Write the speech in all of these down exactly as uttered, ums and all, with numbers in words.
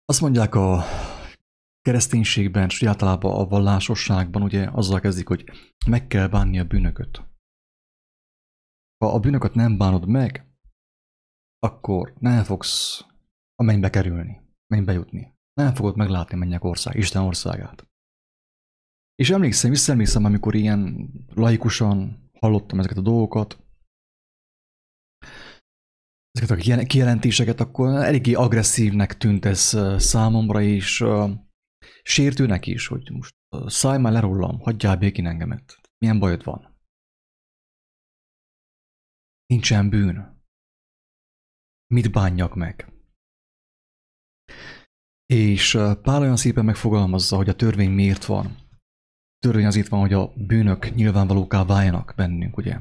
Azt mondják a kereszténységben, és általában a vallásosságban ugye azzal kezdik, hogy meg kell bánni a bűnököt. Ha a bűnöket nem bánod meg, akkor nem fogsz a mennybe kerülni, mennybe jutni. Nem fogod meglátni mennyek ország, Isten országát. És emlékszem, visszaemlékszem, amikor ilyen laikusan hallottam ezeket a dolgokat, ezeket a kijelentéseket, akkor eléggé agresszívnek tűnt ez számomra, és uh, sértőnek is, hogy most uh, szállj már le rólam, hagyjál békén engemet. Milyen bajod van? Nincsen bűn. Mit bánjak meg? És uh, Pál olyan szépen megfogalmazza, hogy a törvény miért van. A törvény azért van, hogy a bűnök nyilvánvalóká váljanak bennünk, ugye?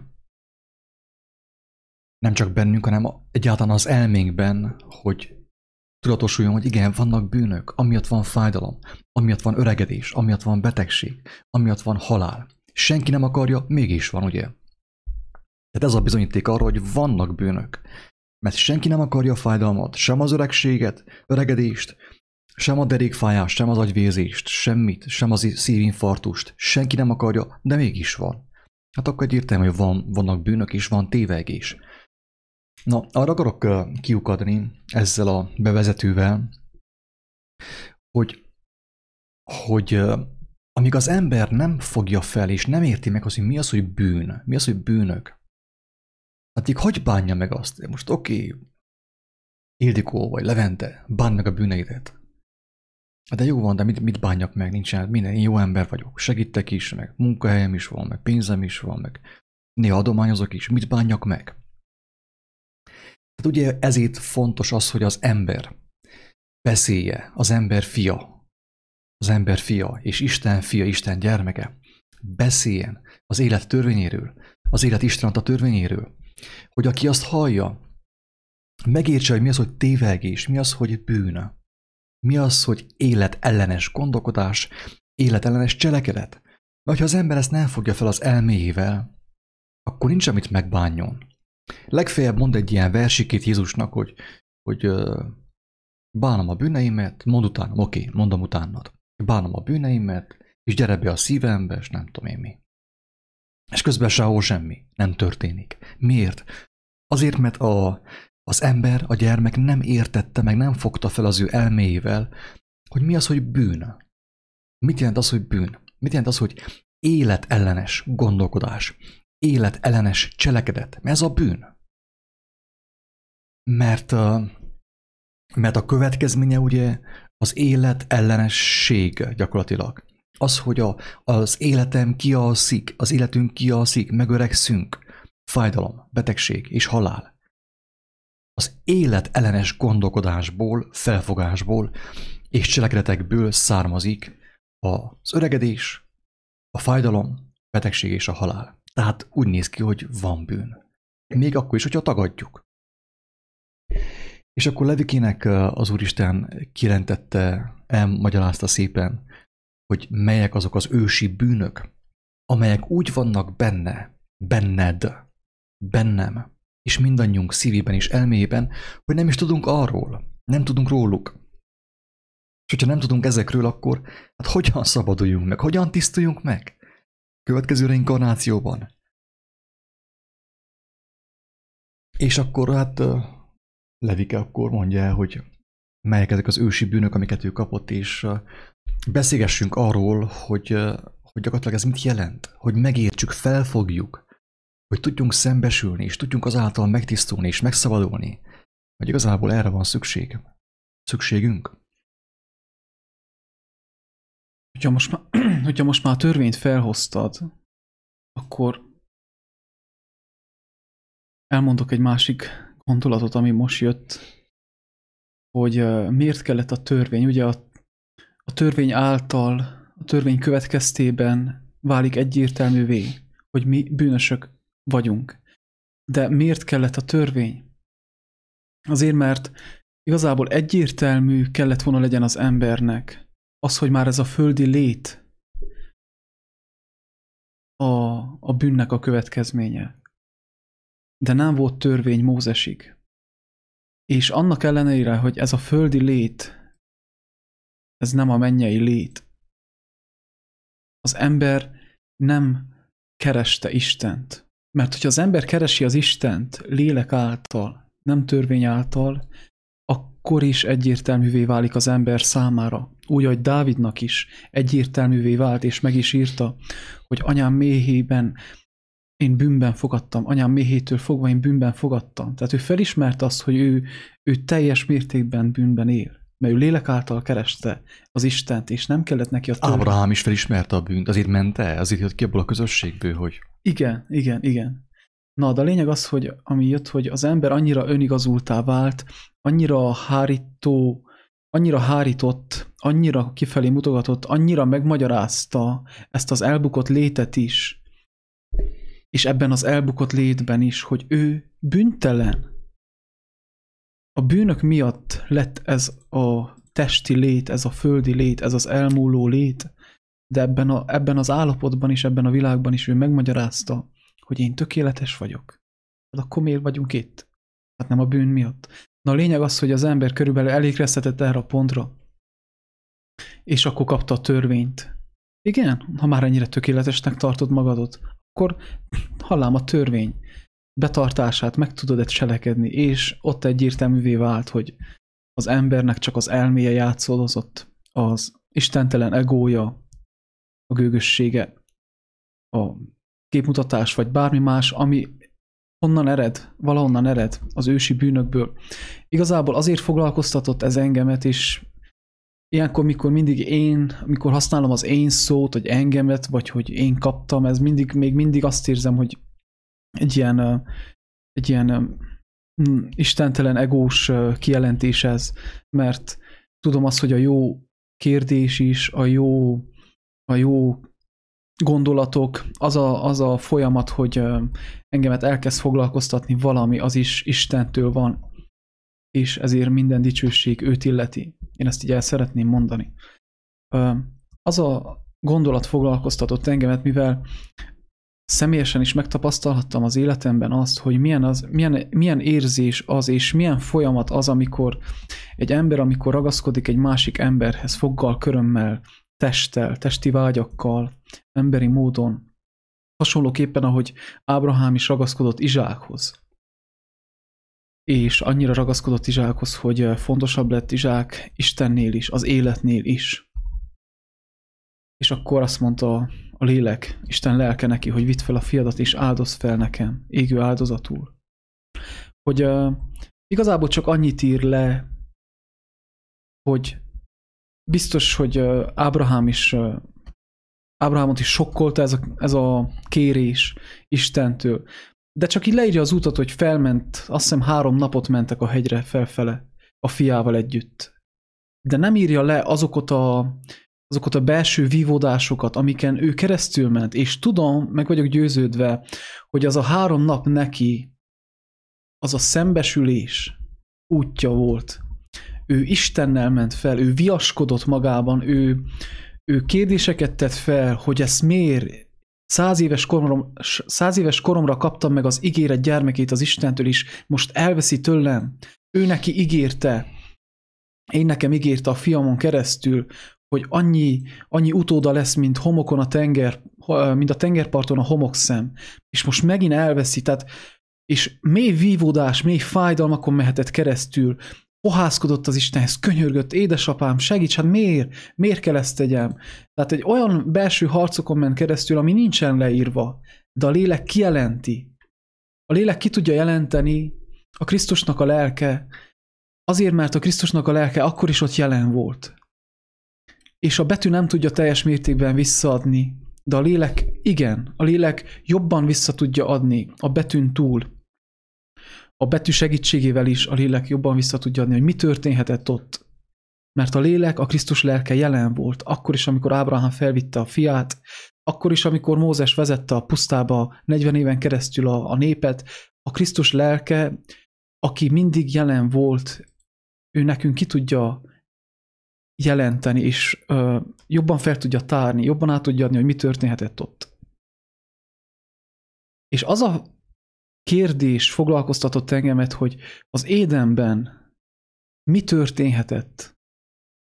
Nem csak bennünk, hanem egyáltalán az elménkben, hogy tudatosuljon, hogy igen, vannak bűnök, amiatt van fájdalom, amiatt van öregedés, amiatt van betegség, amiatt van halál. Senki nem akarja, mégis van, ugye? Tehát ez a bizonyíték arra, hogy vannak bűnök. Mert senki nem akarja a fájdalmat, sem az öregséget, öregedést, sem a derékfájást, sem az agyvérzést, semmit, sem az szívinfarktust. Senki nem akarja, de mégis van. Hát akkor egyértelmű, hogy van, vannak bűnök és van tévegés. Na, arra akarok kiukadni ezzel a bevezetővel, hogy, hogy amíg az ember nem fogja fel és nem érti meg azt, hogy mi az, hogy bűn, mi az, hogy bűnök, addig hogy bánja meg azt? Most oké, okay, Ildikó vagy Levente, bánd meg a bűneidet. De jó van, de mit, mit bánjak meg? Nincsen, minden, én jó ember vagyok, segítek is, meg munkahelyem is van, meg pénzem is van, meg néha adományozok is, mit bánjak meg? Tehát ugye ezért fontos az, hogy az ember beszélje, az ember fia, az ember fia, és Isten fia, Isten gyermeke, beszéljen az élet törvényéről, az élet Isten adta törvényéről, hogy aki azt hallja, megértse, hogy mi az, hogy tévegés, mi az, hogy bűn, mi az, hogy életellenes gondolkodás, életellenes cselekedet. Mert ha az ember ezt nem fogja fel az elméjével, akkor nincs, amit megbánjon. Legfeljebb mond egy ilyen versikét Jézusnak, hogy, hogy uh, bánom a bűneimet, mondd utánam, oké, okay, mondom utánad. Bánom a bűneimet, és gyere be a szívembe, és nem tudom én mi. És közben sehol semmi, nem történik. Miért? Azért, mert a, az ember, a gyermek nem értette meg, nem fogta fel az ő elméjével, hogy mi az, hogy bűn. Mit jelent az, hogy bűn? Mit jelent az, hogy életellenes gondolkodás? Életellenes cselekedet. Ez a bűn. Mert, mert a következménye ugye az életellenesség gyakorlatilag. Az, hogy a, az életem kialszik, az életünk kialszik, megöregszünk. Fájdalom, betegség és halál. Az életellenes gondolkodásból, felfogásból és cselekedetekből származik az öregedés, a fájdalom, betegség és a halál. Tehát úgy néz ki, hogy van bűn. Még akkor is, hogyha tagadjuk. És akkor Levikének az Úristen kijelentette, elmagyarázta szépen, hogy melyek azok az ősi bűnök, amelyek úgy vannak benne, benned, bennem, és mindannyiunk szívében és elméjében, hogy nem is tudunk arról, nem tudunk róluk. És hogyha nem tudunk ezekről, akkor hát hogyan szabaduljunk meg, hogyan tisztuljunk meg? Következő reinkarnációban. És akkor hát Levike akkor mondja el, hogy melyek ezek az ősi bűnök, amiket ő kapott, és beszélgessünk arról, hogy, hogy gyakorlatilag ez mit jelent, hogy megértsük, felfogjuk, hogy tudjunk szembesülni, és tudjunk azáltal megtisztulni és megszabadulni, hogy igazából erre van szükség. Szükségünk. Hogyha most, már, hogyha most már a törvényt felhoztad, akkor elmondok egy másik gondolatot, ami most jött, hogy miért kellett a törvény. Ugye a, a törvény által, a törvény következtében válik egyértelművé, hogy mi bűnösök vagyunk. De miért kellett a törvény? Azért, mert igazából egyértelmű kellett volna legyen az embernek az, hogy már ez a földi lét a, a bűnnek a következménye. De nem volt törvény Mózesig. És annak ellenére, hogy ez a földi lét Ez nem a mennyei lét. Az ember nem kereste Istent. Mert hogyha az ember keresi az Istent lélek által, nem törvény által, akkor is egyértelművé válik az ember számára. Úgy, ahogy Dávidnak is egyértelművé vált, és meg is írta, hogy anyám méhében én bűnben fogadtam, anyám méhétől fogva én bűnben fogadtam. Tehát ő felismerte azt, hogy ő, ő teljes mértékben bűnben él. Mert ő lélek által kereste az Istent, és nem kellett neki a törvény. Ábrahám is felismerte a bűnt, azért ment el, azért jött ki abból a közösségből, hogy... Igen, igen, igen. Na, de a lényeg az, hogy ami jött, hogy az ember annyira önigazultá vált, annyira hárító, annyira hárított, annyira kifelé mutogatott, annyira megmagyarázta ezt az elbukott létet is, és ebben az elbukott létben is, hogy ő bűntelen. A bűnök miatt lett ez a testi lét, ez a földi lét, ez az elmúló lét, de ebben, a, ebben az állapotban is, ebben a világban is ő megmagyarázta, hogy én tökéletes vagyok. Hát akkor miért vagyunk itt? Hát nem a bűn miatt. Na a lényeg az, hogy az ember körülbelül elégreszthetett erre a pontra, és akkor kapta a törvényt. Igen, ha már ennyire tökéletesnek tartod magadat, akkor hallám a törvény betartását meg tudod-e cselekedni, és ott egyértelművé vált, hogy az embernek csak az elméje játszódozott, az istentelen egója, a gőgössége, a képmutatás, vagy bármi más, ami honnan ered, valahonnan ered, az ősi bűnökből. Igazából azért foglalkoztatott ez engemet, és ilyenkor, mikor mindig én, mikor használom az én szót, hogy engemet, vagy hogy én kaptam, ez mindig, még mindig azt érzem, hogy egy ilyen, egy ilyen istentelen egós kijelentés ez, mert tudom azt, hogy a jó kérdés is, a jó, a jó gondolatok, az a, az a folyamat, hogy engemet elkezd foglalkoztatni valami, az is Istentől van, és ezért minden dicsőség őt illeti. Én ezt így el szeretném mondani. Az a gondolat foglalkoztatott engemet, mivel személyesen is megtapasztalhattam az életemben azt, hogy milyen, az, milyen, milyen érzés az, és milyen folyamat az, amikor egy ember, amikor ragaszkodik egy másik emberhez foggal, körömmel, testtel, testi vágyakkal, emberi módon. Hasonlóképpen, ahogy Ábrahám is ragaszkodott Izsákhoz. És annyira ragaszkodott Izsákhoz, hogy fontosabb lett Izsák Istennél is, az életnél is. És akkor azt mondta a lélek, Isten lelke neki, hogy vidd fel a fiadat, és áldoz fel nekem, égő áldozatul. Hogy uh, igazából csak annyit ír le, hogy biztos, hogy uh, Ábrahám is, uh, Ábrahámot is sokkolta ez a, ez a kérés Istentől. De csak így leírja az útot, hogy felment, azt hiszem három napot mentek a hegyre felfele a fiával együtt. De nem írja le azokat a azokat a belső vívódásokat, amiken ő keresztül ment, és tudom, meg vagyok győződve, hogy az a három nap neki, az a szembesülés útja volt. Ő Istennel ment fel, ő viaskodott magában, ő, ő kérdéseket tett fel, hogy ezt miért száz éves, korom, száz éves koromra kaptam meg az ígéret gyermekét az Istentől is, most elveszi tőlem. Ő neki ígérte, én nekem ígérte a fiamon keresztül, hogy annyi, annyi utóda lesz, mint homokon a tenger, mint a tengerparton a homokszem, és most megint elveszi, tehát, és mély vívódás, mély fájdalmakon mehetett keresztül, pohászkodott az Istenhez, könyörgött, édesapám, segíts, hát miért? Miért kell ezt tegyem? Tehát egy olyan belső harcokon ment keresztül, ami nincsen leírva, de a lélek kijelenti. A lélek ki tudja jelenteni a Krisztusnak a lelke, azért, mert a Krisztusnak a lelke akkor is ott jelen volt. És a betű nem tudja teljes mértékben visszaadni, de a lélek igen, a lélek jobban vissza tudja adni a betűn túl. A betű segítségével is a lélek jobban vissza tudja adni, hogy mi történhetett ott. Mert a lélek, a Krisztus lelke jelen volt, akkor is, amikor Ábrahám felvitte a fiát, akkor is, amikor Mózes vezette a pusztába negyven éven keresztül a, a népet, a Krisztus lelke, aki mindig jelen volt, ő nekünk ki tudja jelenteni, és ö, jobban fel tudja tárni, jobban át tudja adni, hogy mi történhetett ott. És az a kérdés foglalkoztatott engemet, hogy az Édenben mi történhetett,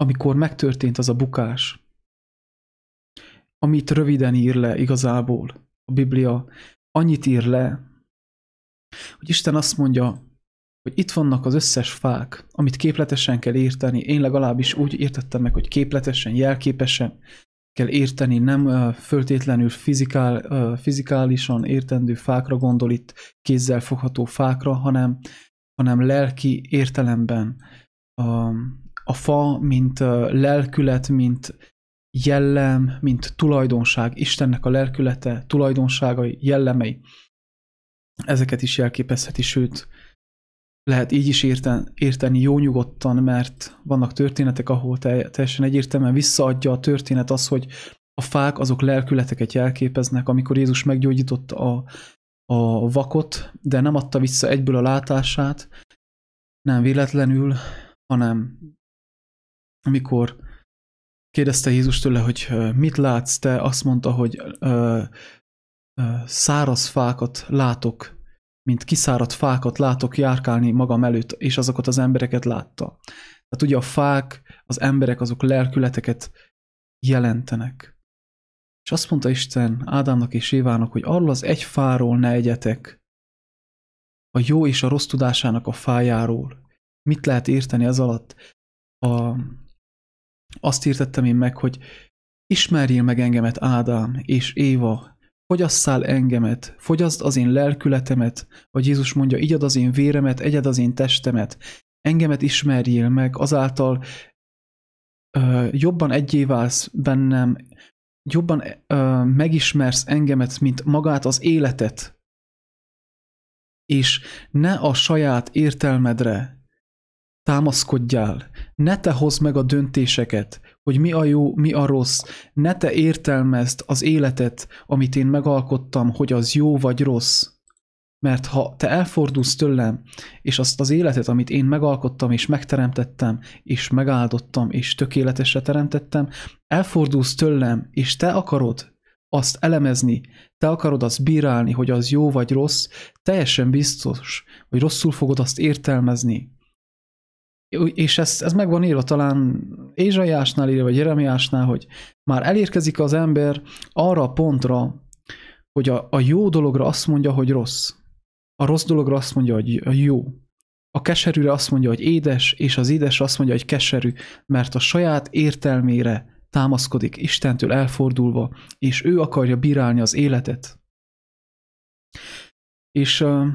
amikor megtörtént az a bukás, amit röviden ír le igazából a Biblia, annyit ír le, hogy Isten azt mondja, hogy itt vannak az összes fák, amit képletesen kell érteni. Én legalábbis úgy értettem meg, hogy képletesen, jelképesen kell érteni, nem föltétlenül fizikál, fizikálisan értendő fákra gondol itt, kézzel fogható fákra, hanem, hanem lelki értelemben. A, a fa, mint lelkület, mint jellem, mint tulajdonság, Istennek a lelkülete, tulajdonságai, jellemei, ezeket is jelképezheti, sőt, lehet így is érten, érteni jó nyugodtan, mert vannak történetek, ahol teljesen egyértelműen visszaadja a történet az, hogy a fák azok lelkületeket jelképeznek, amikor Jézus meggyógyította a, a vakot, de nem adta vissza egyből a látását, nem véletlenül, hanem amikor kérdezte Jézus tőle, hogy mit látsz te, azt mondta, hogy ö, ö, száraz fákat látok, mint kiszáradt fákat látok járkálni magam előtt, és azokat az embereket látta. Tehát ugye a fák, az emberek, azok lelkületeket jelentenek. És azt mondta Isten Ádámnak és Évának, hogy arról az egy fáról ne egyetek, a jó és a rossz tudásának a fájáról. Mit lehet érteni ez alatt? A, azt értettem én meg, hogy ismerjél meg engemet, Ádám és Éva, fogyasszál engemet, fogyaszd az én lelkületemet, vagy Jézus mondja, igyad az én véremet, egyed az én testemet, engemet ismerjél meg, azáltal ö, jobban egyé válsz bennem, jobban ö, megismersz engemet, mint magát az életet, és ne a saját értelmedre támaszkodjál, ne te hozd meg a döntéseket, hogy mi a jó, mi a rossz, ne te értelmezd az életet, amit én megalkottam, hogy az jó vagy rossz. Mert ha te elfordulsz tőlem, és azt az életet, amit én megalkottam, és megteremtettem, és megáldottam, és tökéletesre teremtettem, elfordulsz tőlem, és te akarod azt elemezni, te akarod azt bírálni, hogy az jó vagy rossz, teljesen biztos, hogy rosszul fogod azt értelmezni. És ez, ez meg van írva talán Ézsaiásnál írva, vagy Jeremiásnál, hogy már elérkezik az ember arra a pontra, hogy a, a jó dologra azt mondja, hogy rossz. A rossz dologra azt mondja, hogy jó. A keserűre azt mondja, hogy édes, és az édes azt mondja, hogy keserű, mert a saját értelmére támaszkodik Istentől elfordulva, és ő akarja bírálni az életet. És uh,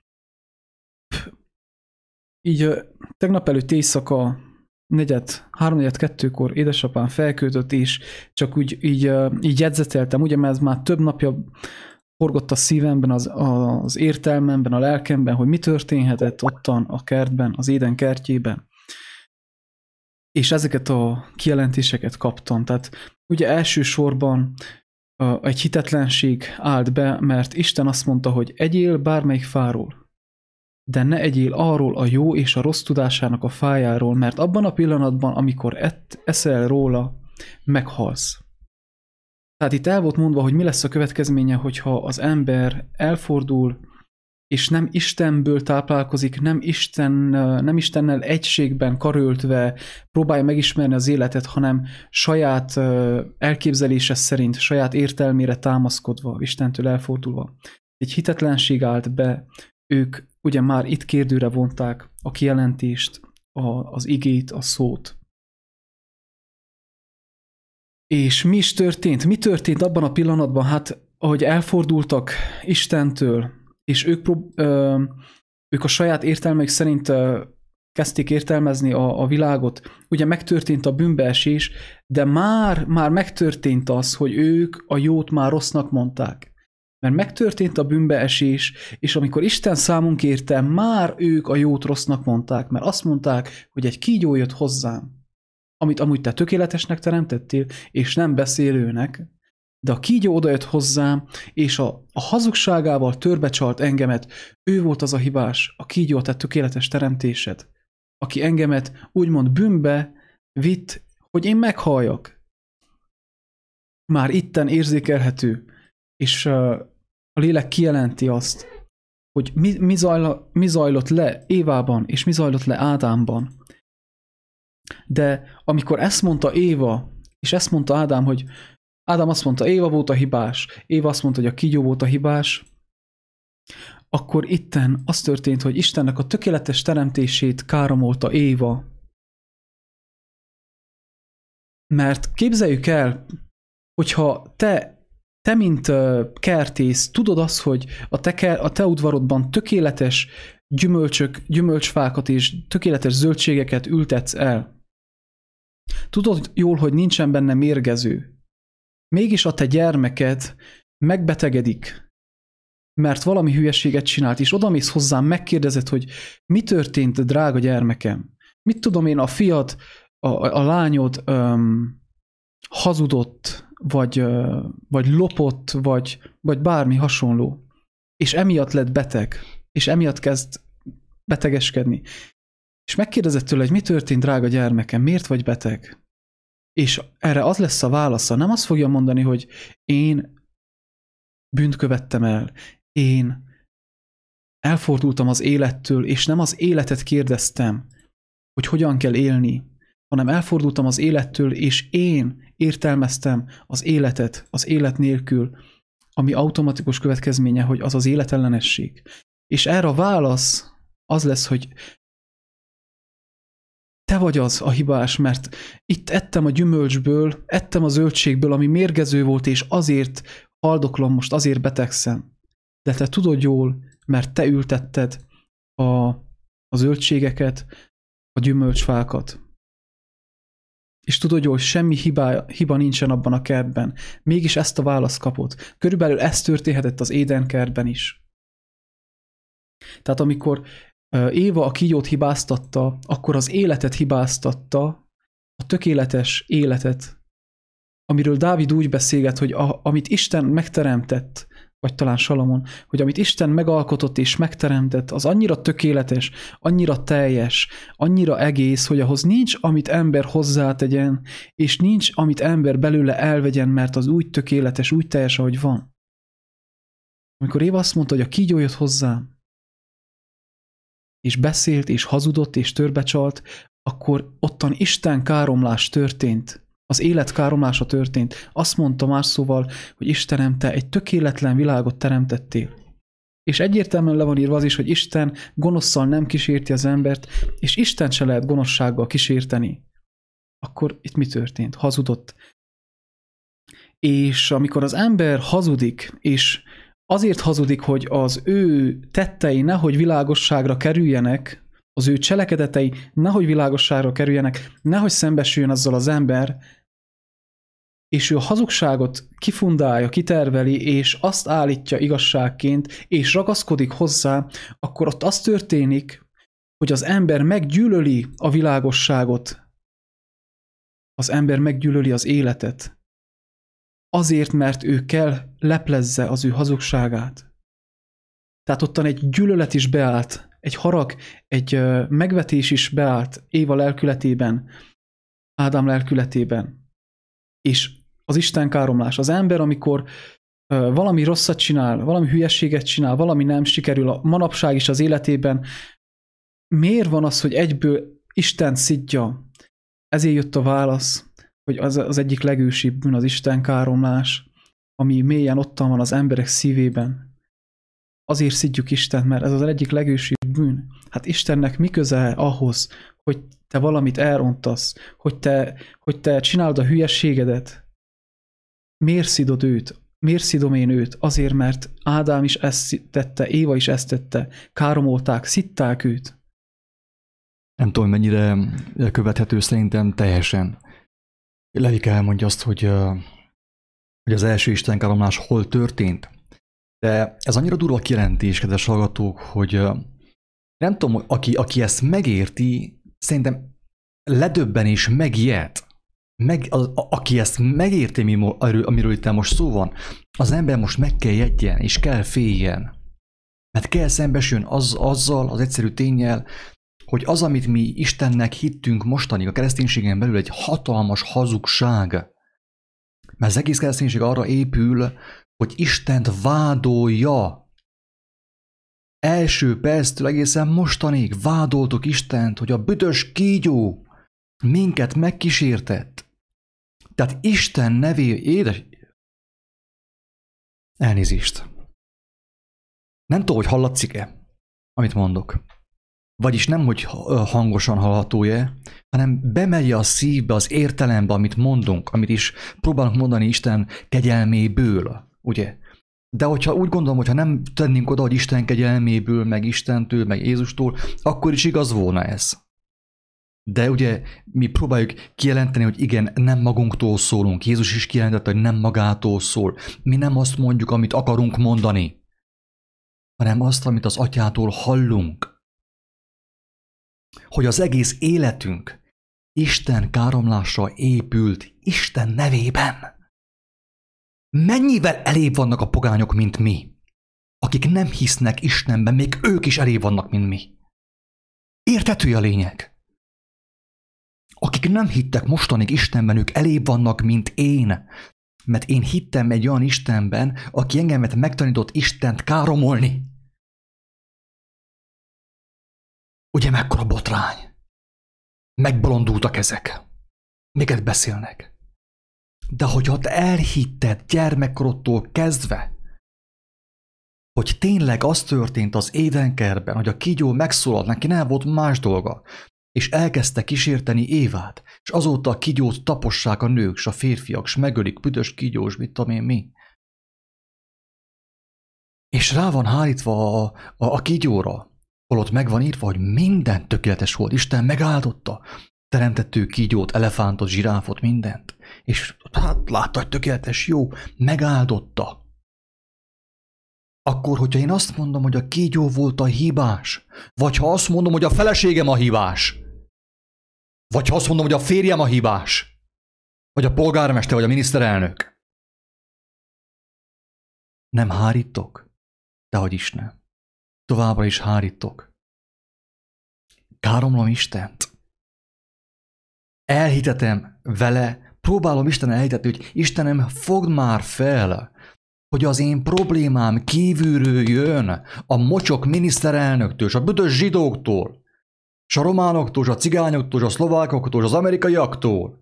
így uh, tegnap előtt éjszaka negyed, háromnegyed kettőkor édesapám felköltött, és csak úgy így, uh, így jegyzeteltem, ugye, mert ez már több napja forgott a szívemben, az, az értelmemben, a lelkemben, hogy mi történhetett ottan a kertben, az Éden kertjében. És ezeket a kijelentéseket kaptam. Tehát ugye elsősorban uh, egy hitetlenség állt be, mert Isten azt mondta, hogy egyél bármelyik fáról, de ne egyél arról a jó és a rossz tudásának a fájáról, mert abban a pillanatban, amikor ett, eszel róla, meghalsz. Tehát itt el volt mondva, hogy mi lesz a következménye, hogyha az ember elfordul, és nem Istenből táplálkozik, nem, Isten, nem Istennel egységben karöltve próbálja megismerni az életet, hanem saját elképzelése szerint, saját értelmére támaszkodva, Istentől elfordulva. Egy hitetlenség állt be, ők ugye már itt kérdőre vonták a kijelentést, a, az igét, a szót. És mi is történt? Mi történt abban a pillanatban? Hát, ahogy elfordultak Istentől, és ők, prób- ö, ők a saját értelmek szerint ö, kezdték értelmezni a, a világot. Ugye megtörtént a bűnbeesés, de már, már megtörtént az, hogy ők a jót már rossznak mondták. Mert megtörtént a bűnbeesés, és amikor Isten számunk érte, már ők a jót rossznak mondták, mert azt mondták, hogy egy kígyó jött hozzám, amit amúgy te tökéletesnek teremtettél, és nem beszélőnek, de a kígyó odajött hozzám, és a, a hazugságával törbecsalt engemet, ő volt az a hibás, a kígyó a te tökéletes teremtésed, aki engemet úgymond bűnbe vitt, hogy én meghalljak. Már itten érzékelhető, és uh, a lélek kijelenti azt, hogy mi, mi, zajla, mi zajlott le Évában, és mi zajlott le Ádámban. De amikor ezt mondta Éva, és ezt mondta Ádám, hogy Ádám azt mondta, Éva volt a hibás, Éva azt mondta, hogy a kígyó volt a hibás, akkor itten az történt, hogy Istennek a tökéletes teremtését káromolta Éva. Mert képzeljük el, hogyha te, te mint kertész, tudod azt, hogy a te, a te udvarodban tökéletes gyümölcsök, gyümölcsfákat és tökéletes zöldségeket ültetsz el. Tudod jól, hogy nincsen benne mérgező. Mégis a te gyermeked megbetegedik, mert valami hülyeséget csinált, és odamész hozzám, megkérdezed, hogy mi történt, drága gyermekem? Mit tudom én, a fiad, a, a lányod öm, hazudott, vagy, ö, vagy lopott, vagy, vagy bármi hasonló, és emiatt lett beteg, és emiatt kezd betegeskedni. És megkérdezed tőle, hogy mi történt, drága gyermekem, miért vagy beteg? És erre az lesz a válasza. Nem azt fogja mondani, hogy én bűnt követtem el, én elfordultam az élettől, és nem az életet kérdeztem, hogy hogyan kell élni, hanem elfordultam az élettől, és én értelmeztem az életet az élet nélkül, ami automatikus következménye, hogy az az életellenesség. És erre a válasz az lesz, hogy te vagy az a hibás, mert itt ettem a gyümölcsből, ettem a zöldségből, ami mérgező volt, és azért haldoklom most, azért betegszem. De te tudod jól, mert te ültetted a, a zöldségeket, a gyümölcsfákat. És tudod jól, hogy semmi hiba, hiba nincsen abban a kertben. Mégis ezt a választ kapod. Körülbelül ez történhetett az Édenkertben is. Tehát amikor Éva a kígyót hibáztatta, akkor az életet hibáztatta, a tökéletes életet, amiről Dávid úgy beszélget, hogy a, amit Isten megteremtett, vagy talán Salamon, hogy amit Isten megalkotott és megteremtett, az annyira tökéletes, annyira teljes, annyira egész, hogy ahhoz nincs, amit ember hozzátegyen, és nincs, amit ember belőle elvegyen, mert az úgy tökéletes, úgy teljes, ahogy van. Amikor Éva azt mondta, hogy a kígyó jött hozzám, és beszélt, és hazudott, és törbecsalt, akkor ottan Isten káromlás történt. Az élet káromlása történt. Azt mondta más szóval, hogy Istenem, te egy tökéletlen világot teremtettél. És egyértelműen le van írva az is, hogy Isten gonoszszal nem kísérti az embert, és Isten se lehet gonoszsággal kísérteni. Akkor itt mi történt? Hazudott. És amikor az ember hazudik, és azért hazudik, hogy az ő tettei nehogy világosságra kerüljenek, az ő cselekedetei nehogy világosságra kerüljenek, nehogy szembesüljön azzal az ember, és ő a hazugságot kifundálja, kiterveli, és azt állítja igazságként, és ragaszkodik hozzá, akkor ott az történik, hogy az ember meggyűlöli a világosságot, az ember meggyűlöli az életet, azért, mert ő kell leplezze az ő hazugságát. Tehát ottan egy gyűlölet is beállt, egy harag, egy megvetés is beállt Éva lelkületében, Ádám lelkületében. És az Isten káromlás. Az ember, amikor valami rosszat csinál, valami hülyeséget csinál, valami nem sikerül, a manapság is az életében, miért van az, hogy egyből Isten szidja? Ezért jött a válasz, hogy az, az egyik legősibb bűn az Isten káromlás, ami mélyen ottan van az emberek szívében. Azért szidjuk Istent, mert ez az egyik legősibb bűn. Hát Istennek mi köze ahhoz, hogy te valamit elrontasz, hogy te, hogy te csinálod a hülyességedet? Miért szidod őt? Miért szidom én őt? Azért, mert Ádám is ezt tette, Éva is ezt tette, káromolták, szitták őt. Nem tudom, mennyire követhető, szerintem teljesen. Levike elmondja azt, hogy, hogy az első istenkáromlás hol történt. De ez annyira durva kijelentés, kedves hallgatók, hogy nem tudom, aki, aki ezt megérti, szerintem ledöbben és megijed. Meg, a, a, aki ezt megérti, amiről itt most szó van, az ember most meg kell jedjen, és kell féljen. Mert kell szembesüljön az, azzal, az egyszerű ténnyel, hogy az, amit mi Istennek hittünk mostanig a kereszténységen belül, egy hatalmas hazugság. Mert az egész kereszténység arra épül, hogy Istent vádolja. Első perctől egészen mostanig vádoltuk Istent, hogy a büdös kígyó, minket megkísértett. Tehát Isten nevé, édes... Elnézést. Nem tudom, hogy hallatszik-e, amit mondok. Vagyis nem, hogy hangosan hallható-e, hanem bemegy a szívbe, az értelembe, amit mondunk, amit is próbálunk mondani Isten kegyelméből, ugye? De hogyha úgy gondolom, hogyha nem tennénk oda, hogy Isten kegyelméből, meg Istentől, meg Jézustól, akkor is igaz volna ez. De ugye mi próbáljuk kijelenteni, hogy igen, nem magunktól szólunk. Jézus is kijelentette, hogy nem magától szól. Mi nem azt mondjuk, amit akarunk mondani, hanem azt, amit az Atyától hallunk. Hogy az egész életünk Isten káromlásra épült Isten nevében. Mennyivel elébb vannak a pogányok, mint mi, akik nem hisznek Istenben, még ők is elébb vannak, mint mi. Érthető a lényeg? Akik nem hittek mostanig Istenben, ők elébb vannak, mint én, mert én hittem egy olyan Istenben, aki engemet megtanított Istent káromolni. Ugye mekkora botrány? Megbolondultak ezek. Miket beszélnek? De hogyha te elhitted gyermekkorodtól kezdve, hogy tényleg az történt az édenkertben, hogy a kígyó megszólalt, neki nem volt más dolga, és elkezdte kísérteni Évát, és azóta a kígyót tapossák a nők, s a férfiak, s megölik, büdös kígyós, mit tudom én mi. És rá van hárítva a, a, a kígyóra, holott meg van írva, hogy minden tökéletes volt. Isten megáldotta. Teremtettő kígyót, elefántot, zsiráfot, mindent. És hát látta, hogy tökéletes, jó, megáldotta. Akkor, hogyha én azt mondom, hogy a kígyó volt a hibás, vagy ha azt mondom, hogy a feleségem a hibás, vagy ha azt mondom, hogy a férjem a hibás, vagy a polgármester, vagy a miniszterelnök, nem hárítok, dehogy is nem. Továbbra is hárítok. Káromlom Istent. Elhitetem vele, próbálom Isten elhitetni, hogy Istenem, fogd már fel, hogy az én problémám kívülről jön, a mocsok miniszterelnöktől, és a büdös zsidóktól, és a románoktól, és a cigányoktól, és a szlovákoktól, és az amerikaiaktól.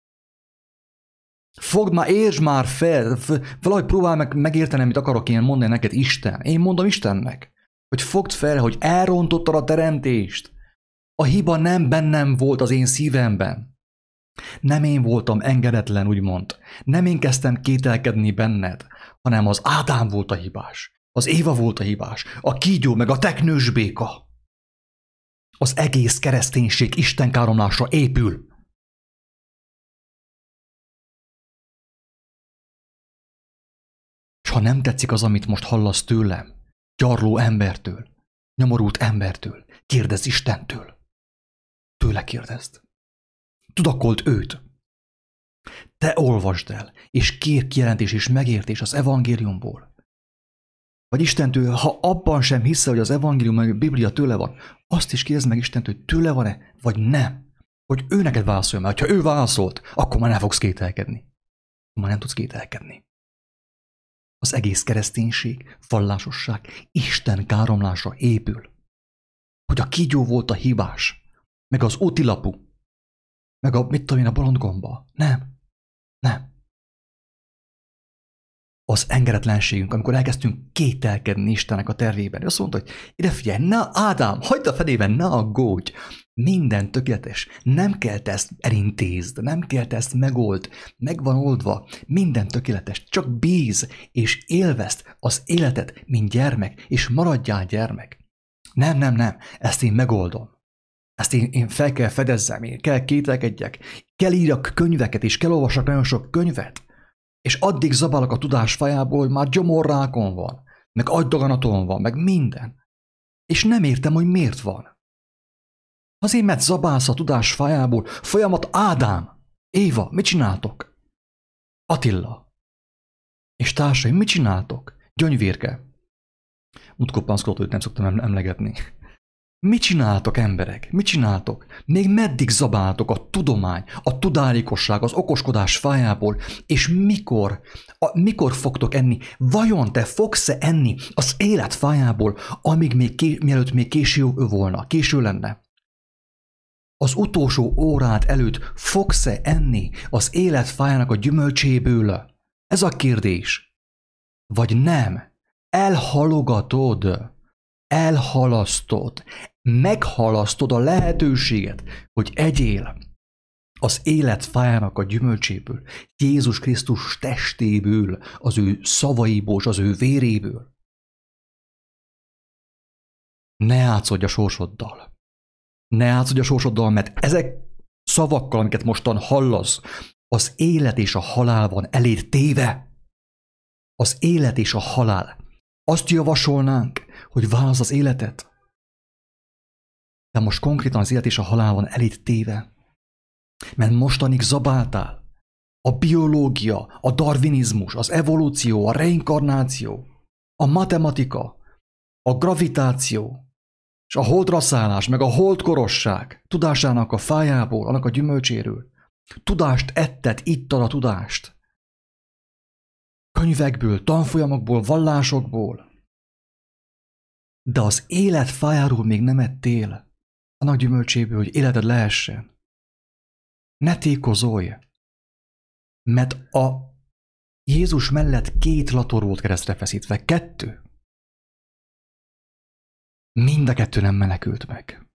Fogd már, értsd már fel, valahogy próbálj meg megérteni, amit akarok én mondani neked, Isten. Én mondom Istennek, hogy fogd fel, hogy elrontottad a teremtést. A hiba nem bennem volt az én szívemben. Nem én voltam engedetlen, úgymond. Nem én kezdtem kételkedni benned, hanem az Ádám volt a hibás. Az Éva volt a hibás. A kígyó meg a teknős béka. Az egész kereszténység istenkáromlásra épül. És ha nem tetszik az, amit most hallasz tőlem, gyarló embertől, nyomorult embertől, kérdezz Istentől. Tőle kérdezd. Tudakold őt. Te olvasd el, és kér kijelentés és megértés az evangéliumból. Vagy Istentől, ha abban sem hiszel, hogy az evangélium meg a Biblia tőle van, azt is kérdezd meg Istentől, hogy tőle van-e, vagy nem. Hogy ő neked válaszolja, mert ha ő válaszolt, akkor már nem fogsz kételkedni. Már nem tudsz kételkedni. Az egész kereszténység, vallásosság Isten káromlásra épül. Hogy a kígyó volt a hibás, meg az útilapu, meg a, mit tudom én, a bolondgomba. Nem. Nem. Az engedetlenségünk, amikor elkezdtünk kételkedni Istennek a tervében. Ő azt mondta, hogy ide figyelj, na Ádám, hagyd a fedében, ne aggódj. Minden tökéletes. Nem kell te ezt elintézd, nem kell te ezt megold. Meg van oldva. Minden tökéletes. Csak bíz, és élvezd az életet, mint gyermek, és maradjál gyermek. Nem, nem, nem. Ezt én megoldom. Ezt én, én fel kell fedezzem, én kell kételkedjek, kell írjak könyveket, és kell olvassak nagyon sok könyvet, és addig zabálok a tudás fajából, hogy már gyomorrákon van, meg agydaganaton van, meg minden. És nem értem, hogy miért van. Azért, mert zabálsz a tudás fajából, folyamat Ádám, Éva, mit csináltok? Attila. És társai, mit csináltok? Gyöngyvérke. Múltkor panszkodott, hogy nem szoktam emlegetni. Mit csináltok, emberek? Mit csináltok? Még meddig zabáltok a tudomány, a tudálékosság, az okoskodás fájából, és mikor, a, mikor fogtok enni? Vajon te fogsz-e enni az élet fájából, amíg még ké, mielőtt még késő volna, késő lenne? az utolsó órád előtt fogsz-e enni az élet fájának a gyümölcséből? Ez a kérdés. Vagy nem? Elhalogatod, elhalasztod, meghalasztod a lehetőséget, hogy egyél az élet fájának a gyümölcséből, Jézus Krisztus testéből, az ő szavaiból, az ő véréből. Ne játszodj a sorsoddal. Ne játszodj a sorsoddal, mert ezek szavakkal, amiket mostan hallasz, az élet és a halál van eléd téve. Az élet és a halál. Azt javasolnánk, hogy válasz az életet. De most konkrétan az élet és a halál van eléd téve. Mert mostanig zabáltál. A biológia, a darwinizmus, az evolúció, a reinkarnáció, a matematika, a gravitáció, és a holdra szállás, meg a holdkorosság tudásának a fájából, annak a gyümölcséről. Tudást etted, ittad a tudást. Könyvekből, tanfolyamokból, vallásokból. De az élet fájáról még nem ettél, annak gyümölcséből, hogy életed lehessen. Ne tékozolj, mert a Jézus mellett két lator volt keresztre feszítve, kettő. Mind a kettő nem menekült meg.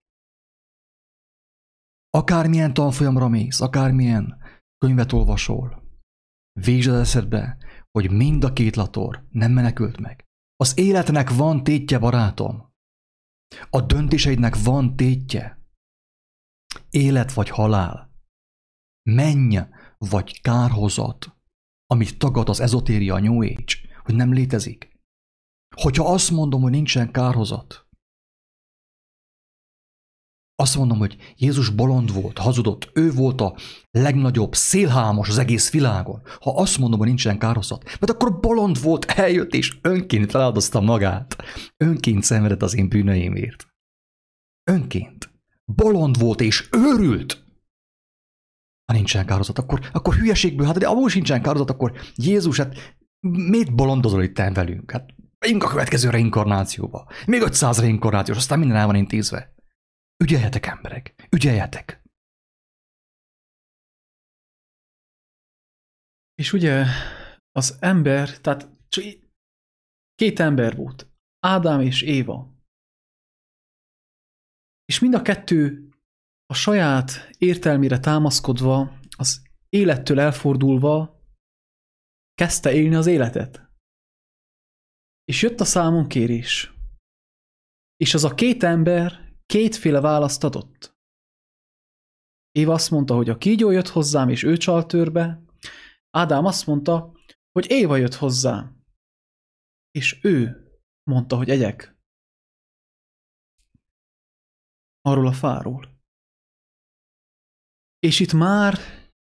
Akármilyen tanfolyamra mész, akármilyen könyvet olvasol, végsd az eszedbe, hogy mind a két lator nem menekült meg. Az életnek van tétje, barátom. A döntéseidnek van tétje. Élet vagy halál. Menny vagy kárhozat, amit tagad az ezotéria, a New Age, hogy nem létezik. Hogyha azt mondom, hogy nincsen kárhozat, azt mondom, hogy Jézus bolond volt, hazudott, ő volt a legnagyobb szélhámos az egész világon. Ha azt mondom, hogy nincsen kárhozat, mert akkor bolond volt, eljött és önként feláldozta magát. Önként szenvedett az én bűneimért. Önként. Bolond volt és őrült. Ha nincsen kárhozat, akkor, akkor hülyeségből, hát de amúgy nincsen kárhozat, akkor Jézus, hát miért bolondozol itt velünk? Hát megyünk a következő reinkarnációba. Még ötszáz reinkarnációs, aztán minden el van intézve. Ügyeljetek, emberek, ügyeljetek! És ugye az ember, tehát két ember volt, Ádám és Éva. És mind a kettő a saját értelmére támaszkodva, az élettől elfordulva kezdte élni az életet. És jött a számonkérés. És az a két ember kétféle választ adott. Éva azt mondta, hogy a kígyó jött hozzám, és ő csalt törbe. Ádám azt mondta, hogy Éva jött hozzám, és ő mondta, hogy egyek arról a fáról. És itt már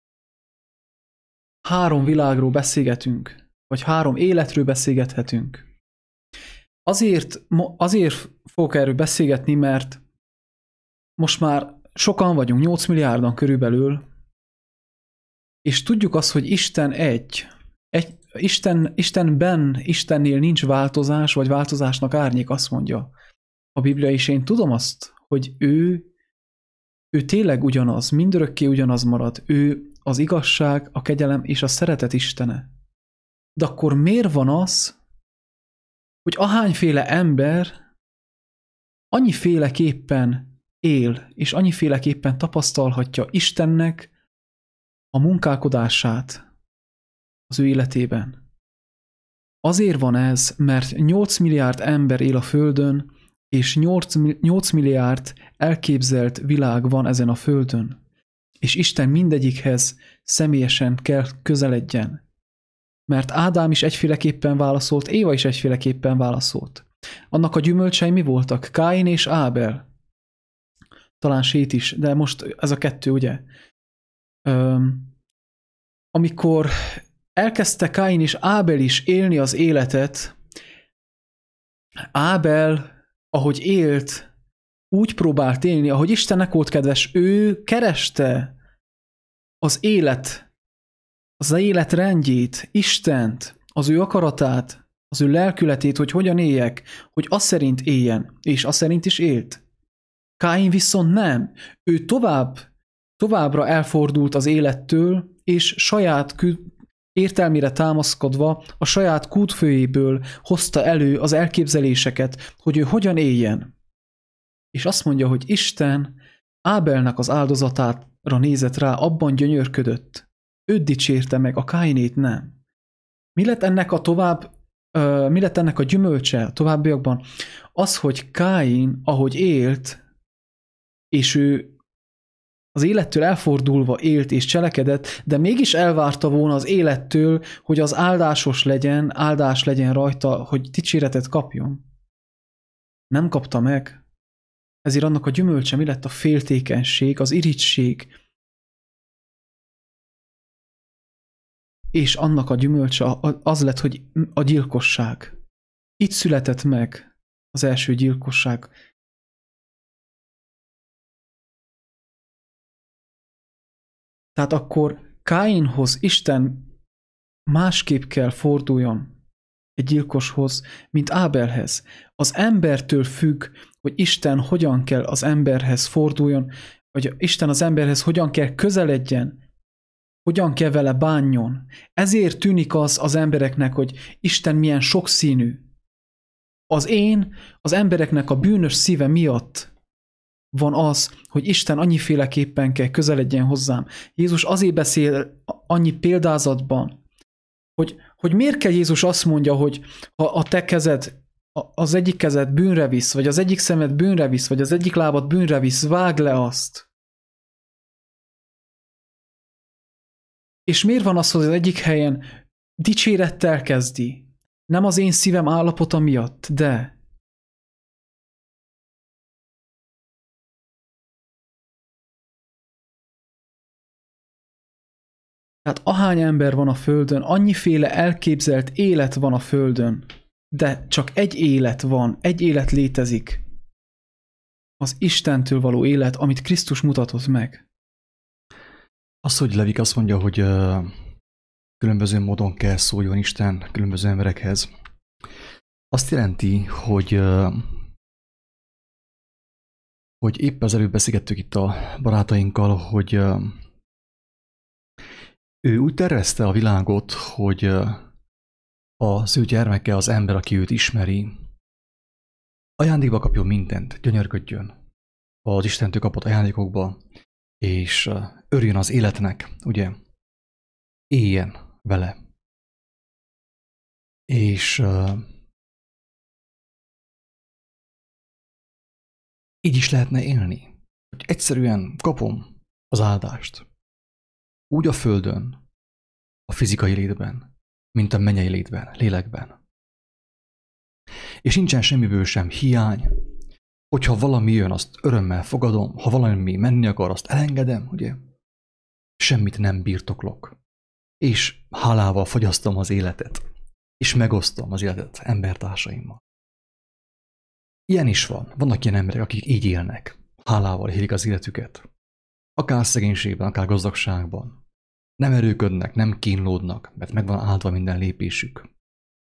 három világról beszélgetünk, vagy három életről beszélgethetünk. Azért, azért fogok erről beszélgetni, mert most már sokan vagyunk, nyolc milliárdan körülbelül, és tudjuk azt, hogy Isten egy. egy Isten, Istenben, Istennél nincs változás, vagy változásnak árnyék, azt mondja a Biblia, és én tudom azt, hogy ő, ő tényleg ugyanaz, mindörökké ugyanaz marad. Ő az igazság, a kegyelem és a szeretet Istene. De akkor miért van az, hogy ahányféle ember annyiféleképpen él, és annyiféleképpen tapasztalhatja Istennek a munkálkodását az ő életében. Azért van ez, mert nyolc milliárd ember él a Földön, és nyolc milliárd elképzelt világ van ezen a Földön. És Isten mindegyikhez személyesen kell közeledjen. Mert Ádám is egyféleképpen válaszolt, Éva is egyféleképpen válaszolt. Annak a gyümölcsei mi voltak? Káin és Ábel. Talán Sét is, de most ez a kettő, ugye? Öm, amikor elkezdte Káin és Ábel is élni az életet, Ábel, ahogy élt, úgy próbált élni, ahogy Istennek volt kedves, ő kereste az élet, az élet rendjét, Istent, az ő akaratát, az ő lelkületét, hogy hogyan éljek, hogy azt szerint éljen, és azt szerint is élt. Káin viszont nem. Ő tovább, továbbra elfordult az élettől, és saját kü- értelmére támaszkodva a saját kútfőjéből hozta elő az elképzeléseket, hogy ő hogyan éljen. És azt mondja, hogy Isten Ábelnek az áldozatára nézett rá, abban gyönyörködött. Őt dicsérte meg, a Káinét nem. Mi lett ennek a tovább, uh, mi lett ennek a gyümölcse a továbbiakban? Az, hogy Káin, ahogy élt, és ő az élettől elfordulva élt és cselekedett, de mégis elvárta volna az élettől, hogy az áldásos legyen, áldás legyen rajta, hogy dicséretet kapjon. Nem kapta meg. Ezért annak a gyümölcse mi lett? A féltékenység, az irigység. És annak a gyümölcse az lett, hogy a gyilkosság. Itt született meg az első gyilkosság. Tehát akkor Káinhoz Isten másképp kell forduljon egy gyilkoshoz, mint Ábelhez. Az embertől függ, hogy Isten hogyan kell az emberhez forduljon, vagy Isten az emberhez hogyan kell közeledjen, hogyan kell vele bánjon. Ezért tűnik az az embereknek, hogy Isten milyen sokszínű. Az én, az embereknek a bűnös szíve miatt van az, hogy Isten annyiféleképpen kell közeledjen hozzám. Jézus azért beszél annyi példázatban, hogy, hogy miért kell Jézus azt mondja, hogy ha a te kezed, az egyik kezed bűnre visz, vagy az egyik szemed bűnre visz, vagy az egyik lábad bűnre visz, vágd le azt. És miért van az, hogy az egyik helyen dicsérettel kezdi? Nem az én szívem állapota miatt, de tehát ahány ember van a földön, annyiféle elképzelt élet van a földön, de csak egy élet van, egy élet létezik. Az Istentől való élet, amit Krisztus mutatott meg. Az, hogy Levik azt mondja, hogy uh, különböző módon kell szóljon Isten különböző emberekhez, azt jelenti, hogy, uh, hogy épp az előbb beszélgettük itt a barátainkkal, hogy uh, ő úgy tervezte a világot, hogy uh, az ő gyermeke, az ember, aki őt ismeri, ajándékba kapjon mindent, gyönyörködjön az Istentől kapott ajándékokba, és örjön az életnek, ugye, éljen vele. És uh, így is lehetne élni, hogy egyszerűen kapom az áldást. Úgy a földön, a fizikai létben, mint a mennyei létben, lélekben. És nincsen semmiből sem hiány, hogyha valami jön, azt örömmel fogadom, ha valami menni akar, azt elengedem, ugye? Semmit nem birtoklok. És hálával fogyasztom az életet, és megosztom az életet embertársaimmal. Ilyen is van. Vannak ilyen emberek, akik így élnek, hálával élik az életüket. Akár szegénységben, akár gazdagságban. Nem erőködnek, nem kínlódnak, mert meg van áldva minden lépésük.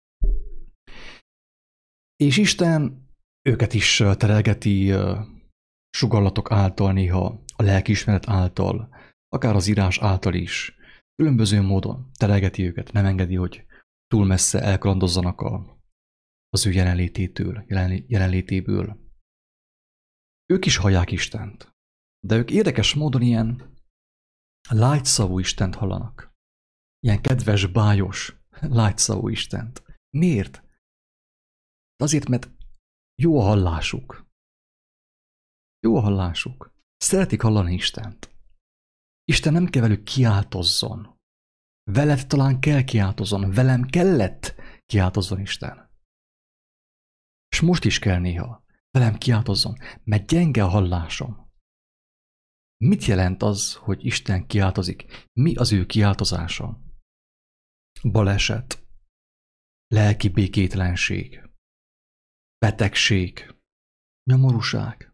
És Isten őket is terelgeti sugallatok által, néha a lelkiismeret által, akár az írás által is. Különböző módon terelgeti őket, nem engedi, hogy túl messze elkalandozzanak a, az ő jelenlététől, jelen, jelenlétéből. Ők is hallják Istent, de ők érdekes módon ilyen lágyszavú Istent hallanak. Ilyen kedves, bájos, lágyszavú Istent. Miért? Azért, mert jó a hallásuk. Jó a hallásuk. Szeretik hallani Istent. Isten nem kell velük kiáltozzon. Veled talán kell kiáltozzon. Velem kellett kiáltozzon Isten. És most is kell néha. Velem kiáltozzon, mert gyenge a hallásom. Mit jelent az, hogy Isten kiáltozik? Mi az ő kiáltozása? Baleset, lelki békétlenség, betegség, nyomorúság.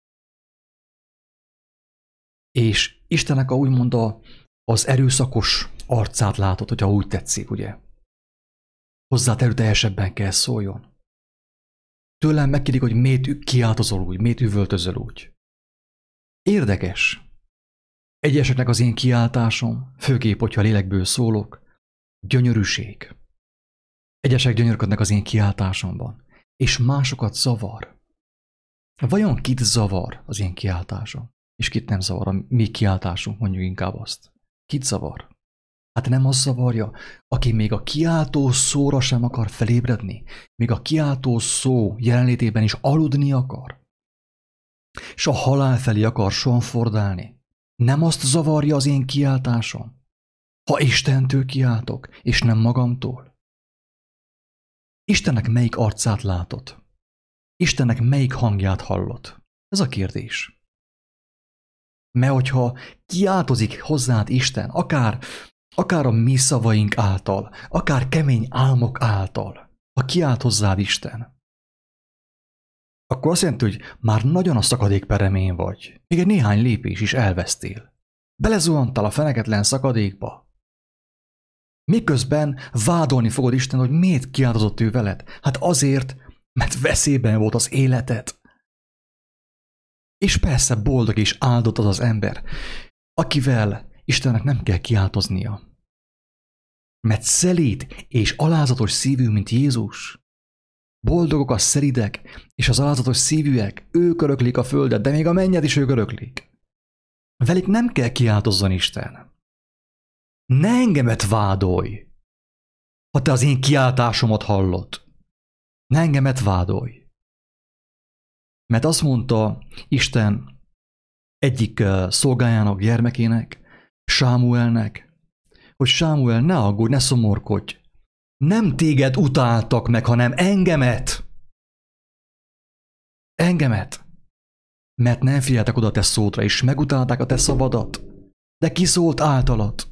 És Istennek a úgymond a, az erőszakos arcát látod, hogyha úgy tetszik, ugye? Hozzá erőteljesebben kell szóljon. Tőlem megkérdik, hogy miért kiáltozol úgy, miért üvöltözöl úgy. Érdekes. Egyeseknek az én kiáltásom, főképp, hogyha lélekből szólok, gyönyörűség. Egyesek gyönyörködnek az én kiáltásomban, és másokat zavar. Vajon kit zavar az én kiáltásom? És kit nem zavar a mi kiáltásunk, mondjuk inkább azt. Kit zavar? Hát nem az zavarja, aki még a kiáltó szóra sem akar felébredni, még a kiáltó szó jelenlétében is aludni akar, és a halál felé akar sonfordálni. Nem azt zavarja az én kiáltásom, ha Istentől kiáltok, és nem magamtól. Istennek melyik arcát látod? Istennek melyik hangját hallod? Ez a kérdés. Mert hogyha kiáltozik hozzád Isten, akár, akár a mi szavaink által, akár kemény álmok által, ha kiált hozzád Isten, akkor azt jelenti, hogy már nagyon a szakadékperemén vagy. Még egy néhány lépés is elvesztél. Belezuhantál a feneketlen szakadékba. Miközben vádolni fogod Isten, hogy miért kiáltozott ő veled? Hát azért, mert veszélyben volt az életed. És persze boldog és áldott az az ember, akivel Istennek nem kell kiáltoznia. Mert szelíd és alázatos szívű, mint Jézus. Boldogok a szelídek és az alázatos szívűek, ők öröklik a földet, de még a mennyet is ők öröklik. Velük nem kell kiáltozzon Isten. Ne engemet vádolj, ha te az én kiáltásomat hallod. Ne engemet vádolj. Mert azt mondta Isten egyik szolgájának, gyermekének, Sámuelnek, hogy Sámuel, ne aggódj, ne szomorkodj. Nem téged utáltak meg, hanem engemet. Engemet. Mert nem figyeltek oda a te szódra, és megutálták a te szavadat. De ki szólt általad?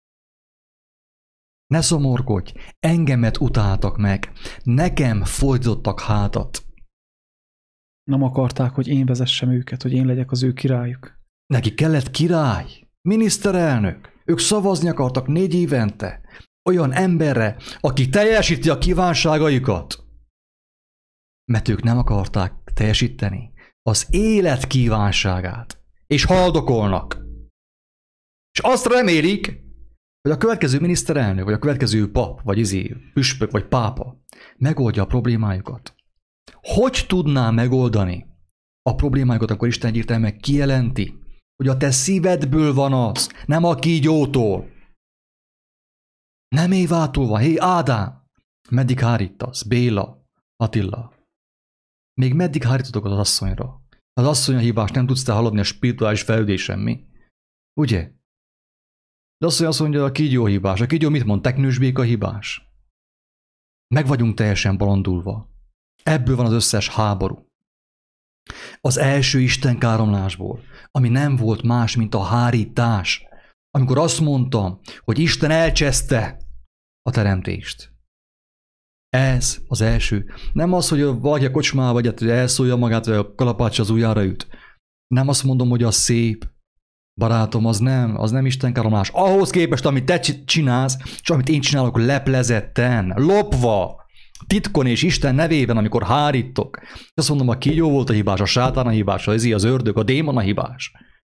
Ne szomorkodj, engemet utáltak meg. Nekem fordítottak hátat. Nem akarták, hogy én vezessem őket, hogy én legyek az ő királyuk. Neki kellett király, miniszterelnök. Ők szavazni akartak négy évente. Olyan emberre, aki teljesíti a kívánságaikat. Mert ők nem akarták teljesíteni az élet kívánságát. És haldokolnak. És azt remélik, hogy a következő miniszterelnök, vagy a következő pap, vagy izé, püspök, vagy pápa megoldja a problémájukat. Hogy tudná megoldani a problémájukat, akkor Isten egyértelműen kijelenti, hogy a te szívedből van az, nem a kígyótól. Nem Évától van. Hé, Ádám! Meddig hárítasz? Béla, Attila. Még meddig hárítotok az asszonyra? Az asszony a hibás, nem tudsz te haladni a spirituális fejlődésen, mi? Ugye? De asszony azt mondja, a kígyó hibás. A kígyó mit mond? Teknősbéka hibás. Meg vagyunk teljesen bolondulva. Ebből van az összes háború. Az első istenkáromlásból, ami nem volt más, mint a hárítás. Amikor azt mondtam, hogy Isten elcseszte a teremtést. Ez az első. Nem az, hogy vagy a kocsmába, vagy elszólja magát, vagy a kalapács az ujjára üt. Nem azt mondom, hogy az szép. Barátom, az nem, az nem istenkáromlás. Ahhoz képest, amit te csinálsz, és amit én csinálok leplezetten, lopva, titkon és Isten nevében, amikor hárítok. Azt mondom, a kígyó volt a hibás, a sátán a hibás, az az ördög, a démon a hibás.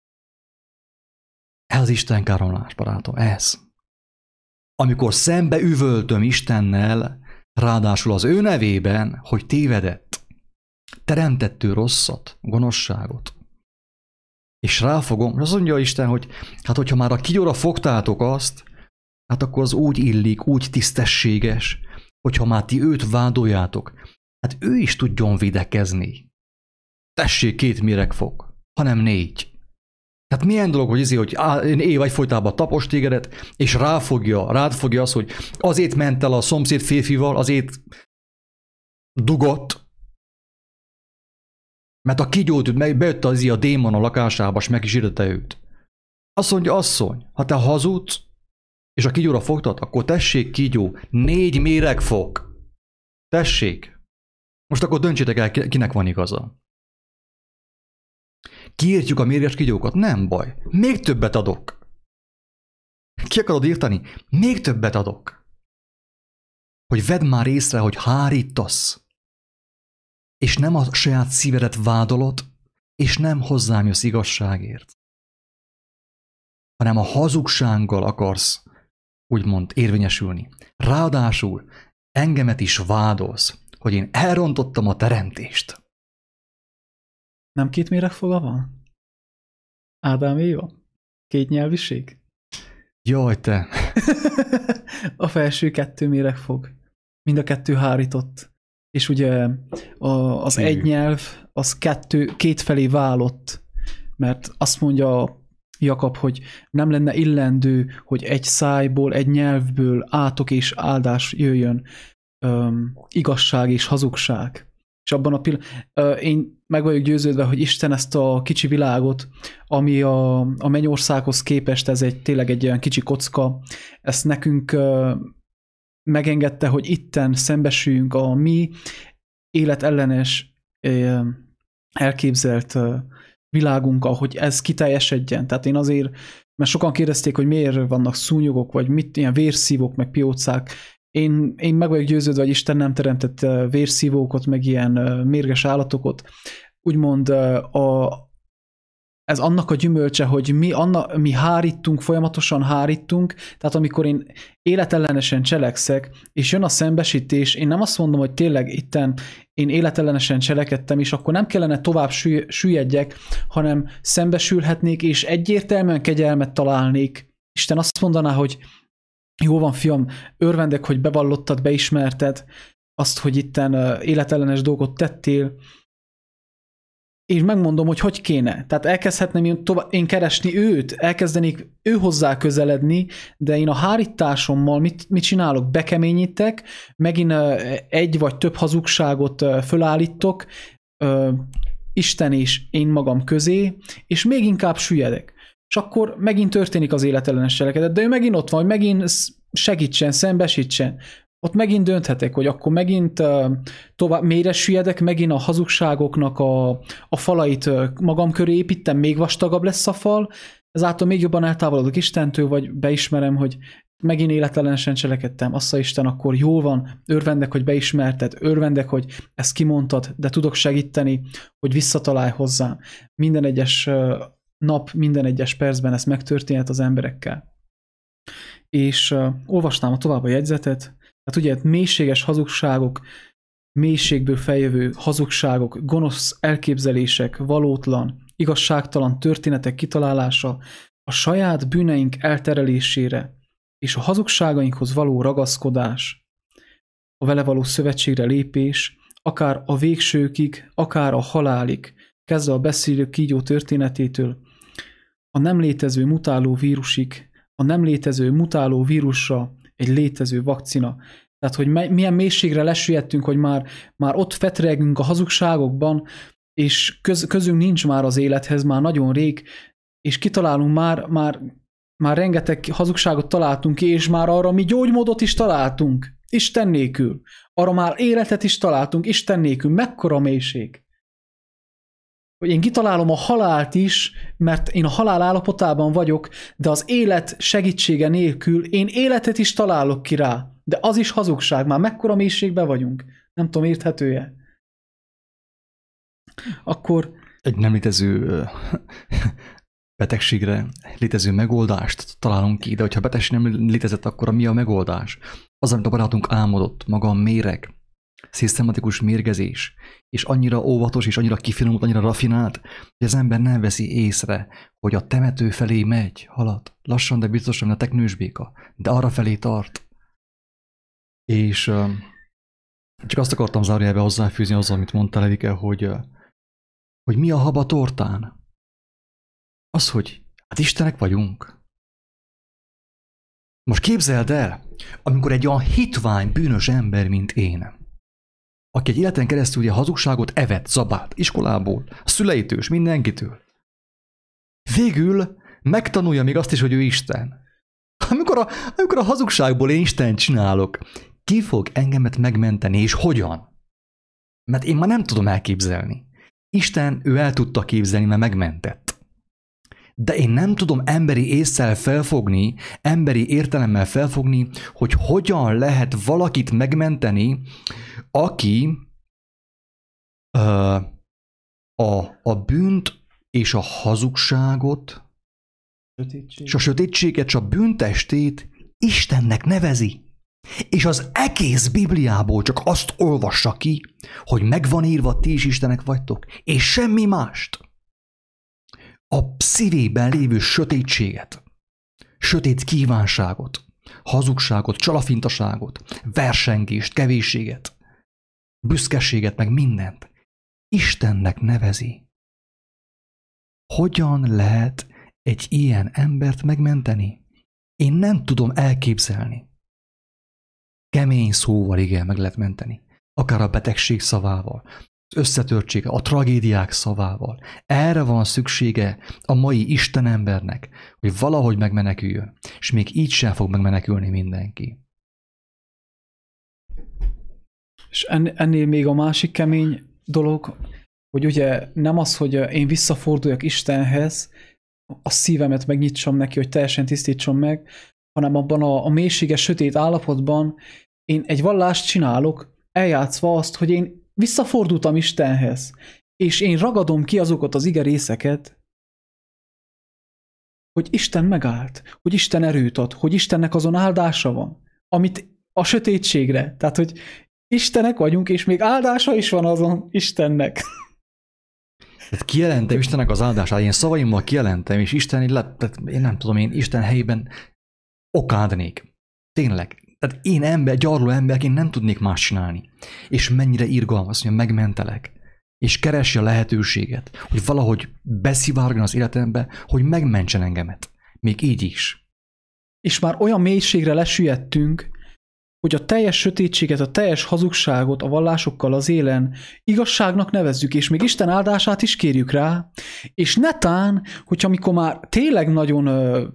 Ez az istenkáromlás, barátom, ez. Amikor szembe üvöltöm Istennel, ráadásul az ő nevében, hogy tévedett, teremtett ő rosszat, gonoszságot. És ráfogom, azt mondja Isten, hogy hát hogyha már a kígyóra fogtátok azt, hát akkor az úgy illik, úgy tisztességes, hogyha már ti őt vádoljátok, hát ő is tudjon védekezni. Tessék, két méregfog, hanem négy. Tehát milyen dolog, hogy ezért, hogy én év egyfolytában tapos tégedet, és ráfogja, rád fogja az, hogy azért ment el a szomszéd férfival, azért dugott, mert a kígyót bejött az a démon a lakásába, és megkísértette őt. Azt mondja, asszony, ha te hazudsz, és a kígyóra fogtad, akkor tessék, kígyó, négy méregfog. Tessék. Most akkor döntsétek el, kinek van igaza. Kiírtjuk a mérges kígyókat? Nem baj. Még többet adok. Ki akarod írtani? Még többet adok. Hogy vedd már észre, hogy hárítasz. És nem a saját szívedet vádolod, és nem hozzám jössz igazságért, hanem a hazugsággal akarsz úgymond érvényesülni. Ráadásul engemet is vádolsz, hogy én elrontottam a teremtést. Nem két méregfoga van? Ádám Éva? Két nyelviség? Jaj, te! A felső kettő méregfog. Mind a kettő hárított. És ugye a, az egy nyelv, az kettő, két felé válott. Mert azt mondja Jakab, hogy nem lenne illendő, hogy egy szájból, egy nyelvből átok és áldás jöjjön, um, igazság és hazugság. És abban a pillanatban uh, én meg vagyok győződve, hogy Isten ezt a kicsi világot, ami a, a mennyországhoz képest ez egy tényleg egy olyan kicsi kocka, ezt nekünk uh, megengedte, hogy itten szembesüljünk a mi életellenes uh, elképzelt uh, világunkkal, hogy ez kiteljesedjen. Tehát én azért, mert sokan kérdezték, hogy miért vannak szúnyogok, vagy mit, ilyen vérszívók, meg piócák. Én, én meg vagyok győződve, hogy Isten nem teremtett vérszívókat, meg ilyen mérges állatokat. Úgymond a, ez annak a gyümölcse, hogy mi, anna, mi hárítunk, folyamatosan hárítunk, tehát amikor én életellenesen cselekszek, és jön a szembesítés, én nem azt mondom, hogy tényleg itten én életellenesen cselekedtem, és akkor nem kellene tovább süllyedjek, hanem szembesülhetnék, és egyértelműen kegyelmet találnék. Isten azt mondaná, hogy jó van, fiam, örvendek, hogy bevallottad, beismerted azt, hogy itten életellenes dolgot tettél, és megmondom, hogy hogy kéne. Tehát elkezdhetném én, tovább, én keresni őt, elkezdenék ő hozzá közeledni, de én a hárításommal mit, mit csinálok? Bekeményítek, megint egy vagy több hazugságot fölállítok, Isten és én magam közé, és még inkább süllyedek. És akkor megint történik az életellenes cselekedet, de ő megint ott van, hogy megint segítsen, szembesítsen. Ott megint dönthetek, hogy akkor megint uh, tovább mélyre süllyedek, megint a hazugságoknak a, a falait uh, magam köré építem, még vastagabb lesz a fal, ezáltal még jobban eltávolodok Istentől, vagy beismerem, hogy megint életellenesen cselekedtem. Assza Isten, akkor jól van, örvendek, hogy beismerted, örvendek, hogy ezt kimondtad, de tudok segíteni, hogy visszatalálj hozzám. Minden egyes uh, nap, minden egyes percben ez megtörténhet az emberekkel. És uh, olvasnám a tovább a jegyzetet. Hát ugye mélységes hazugságok, mélységből feljövő hazugságok, gonosz elképzelések, valótlan, igazságtalan történetek kitalálása, a saját bűneink elterelésére és a hazugságainkhoz való ragaszkodás, a vele való szövetségre lépés, akár a végsőkig, akár a halálig, kezdve a beszélő kígyó történetétől, a nem létező mutáló vírusig, a nem létező mutáló vírusra egy létező vakcina. Tehát, hogy milyen mélységre lesüllyedtünk, hogy már, már ott fetregünk a hazugságokban, és köz, közünk nincs már az élethez, már nagyon rég, és kitalálunk már, már, már rengeteg hazugságot találtunk ki, és már arra mi gyógymódot is találtunk, Isten nélkül. Arra már életet is találtunk, Isten nélkül. Mekkora mélység! Hogy én kitalálom a halált is, mert én a halál állapotában vagyok, de az élet segítsége nélkül én életet is találok ki rá. De az is hazugság. Már mekkora mélységben vagyunk. Nem tudom, érthető-e? Akkor... Egy nem létező betegségre létező megoldást találunk ki, de hogyha betegség nem létezett, akkor mi a megoldás? Az, amit a barátunk álmodott, maga a méreg, szisztematikus mérgezés, és annyira óvatos, és annyira kifinomult, annyira rafinált, hogy az ember nem veszi észre, hogy a temető felé megy, halad, lassan, de biztosan, mint a teknősbéka, de arra felé tart. És uh, csak azt akartam zárójelbe hozzáfűzni azzal, amit mondtál, Erike, hogy, uh, hogy mi a haba tortán? Az, hogy hát Istenek vagyunk. Most képzeld el, amikor egy olyan hitvány, bűnös ember, mint én, aki egy életen keresztül ugye hazugságot evett, zabált, iskolából, a szüleitől, mindenkitől, végül megtanulja még azt is, hogy ő Isten. Amikor a, amikor a hazugságból én Isten csinálok, ki fog engemet megmenteni, és hogyan? Mert én már nem tudom elképzelni. Isten, ő el tudta képzelni, mert megmentett. De én nem tudom emberi ésszel felfogni, emberi értelemmel felfogni, hogy hogyan lehet valakit megmenteni, aki uh, a, a bűnt és a hazugságot, Sötétség. és a sötétséget, és a bűntestét Istennek nevezi. És az egész Bibliából csak azt olvassa ki, hogy megvan írva, ti is Istenek vagytok, és semmi mást. A szívében lévő sötétséget, sötét kívánságot, hazugságot, csalafintaságot, versengést, kevésséget, büszkeséget, meg mindent Istennek nevezi. Hogyan lehet egy ilyen embert megmenteni? Én nem tudom elképzelni. Kemény szóval igen, meg lehet menteni. Akár a betegség szavával, az összetörtsége, a tragédiák szavával. Erre van szüksége a mai Isten embernek, hogy valahogy megmeneküljön. És még így sem fog megmenekülni mindenki. És ennél még a másik kemény dolog, hogy ugye nem az, hogy én visszaforduljak Istenhez, a szívemet megnyitsam neki, hogy teljesen tisztítsam meg, hanem abban a, a mélységes, sötét állapotban én egy vallást csinálok, eljátszva azt, hogy én visszafordultam Istenhez, és én ragadom ki azokat az ige részeket, hogy Isten megállt, hogy Isten erőt ad, hogy Istennek azon áldása van, amit a sötétségre, tehát hogy Istenek vagyunk, és még áldása is van azon Istennek. Tehát kijelentem Istennek az áldását, én szavaimmal kijelentem, és Isten, én nem tudom, én Isten helyében okádnék. Tényleg. Tehát én ember, gyarló emberként nem tudnék más csinálni. És mennyire irgalmas, hogy megmentelek. És keresi a lehetőséget, hogy valahogy beszivárgjon az életembe, hogy megmentsen engemet. Még így is. És már olyan mélységre lesüllyedtünk, hogy a teljes sötétséget, a teljes hazugságot a vallásokkal az élen igazságnak nevezzük, és még Isten áldását is kérjük rá, és netán, hogyha amikor már tényleg nagyon ö,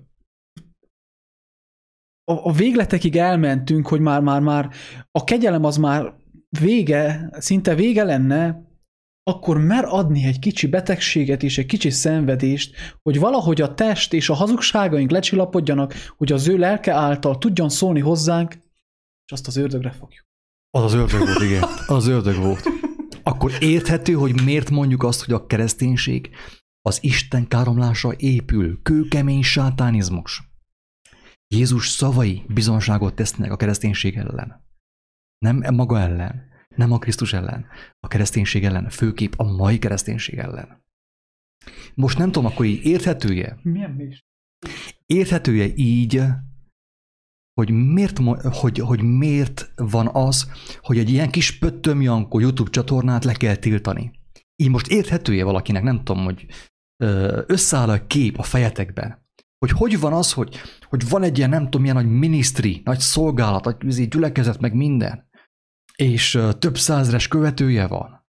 a, a végletekig elmentünk, hogy már, már, már a kegyelem az már vége, szinte vége lenne, akkor mer adni egy kicsi betegséget és egy kicsi szenvedést, hogy valahogy a test és a hazugságaink lecsillapodjanak, hogy az ő lelke által tudjon szólni hozzánk, és azt az ördögre fogjuk. Az az ördög volt, igen. Az az ördög volt. Akkor érthető, hogy miért mondjuk azt, hogy a kereszténység az Isten káromlása épül, kőkemény sátánizmus. Jézus szavai bizonságot tesznek a kereszténység ellen. Nem maga ellen, nem a Krisztus ellen, a kereszténység ellen, főképp a mai kereszténység ellen. Most nem tudom, akkor így érthető-e? Milyen mély? Érthető-e így, hogy miért, hogy, hogy miért van az, hogy egy ilyen kis pöttömjankó YouTube csatornát le kell tiltani. Így most érthető-e valakinek, nem tudom, hogy összeáll a kép a fejetekben, hogy hogy van az, hogy, hogy van egy ilyen, nem tudom, ilyen nagy minisztri, nagy szolgálat, nagy gyülekezet, meg minden, és több százres követője van,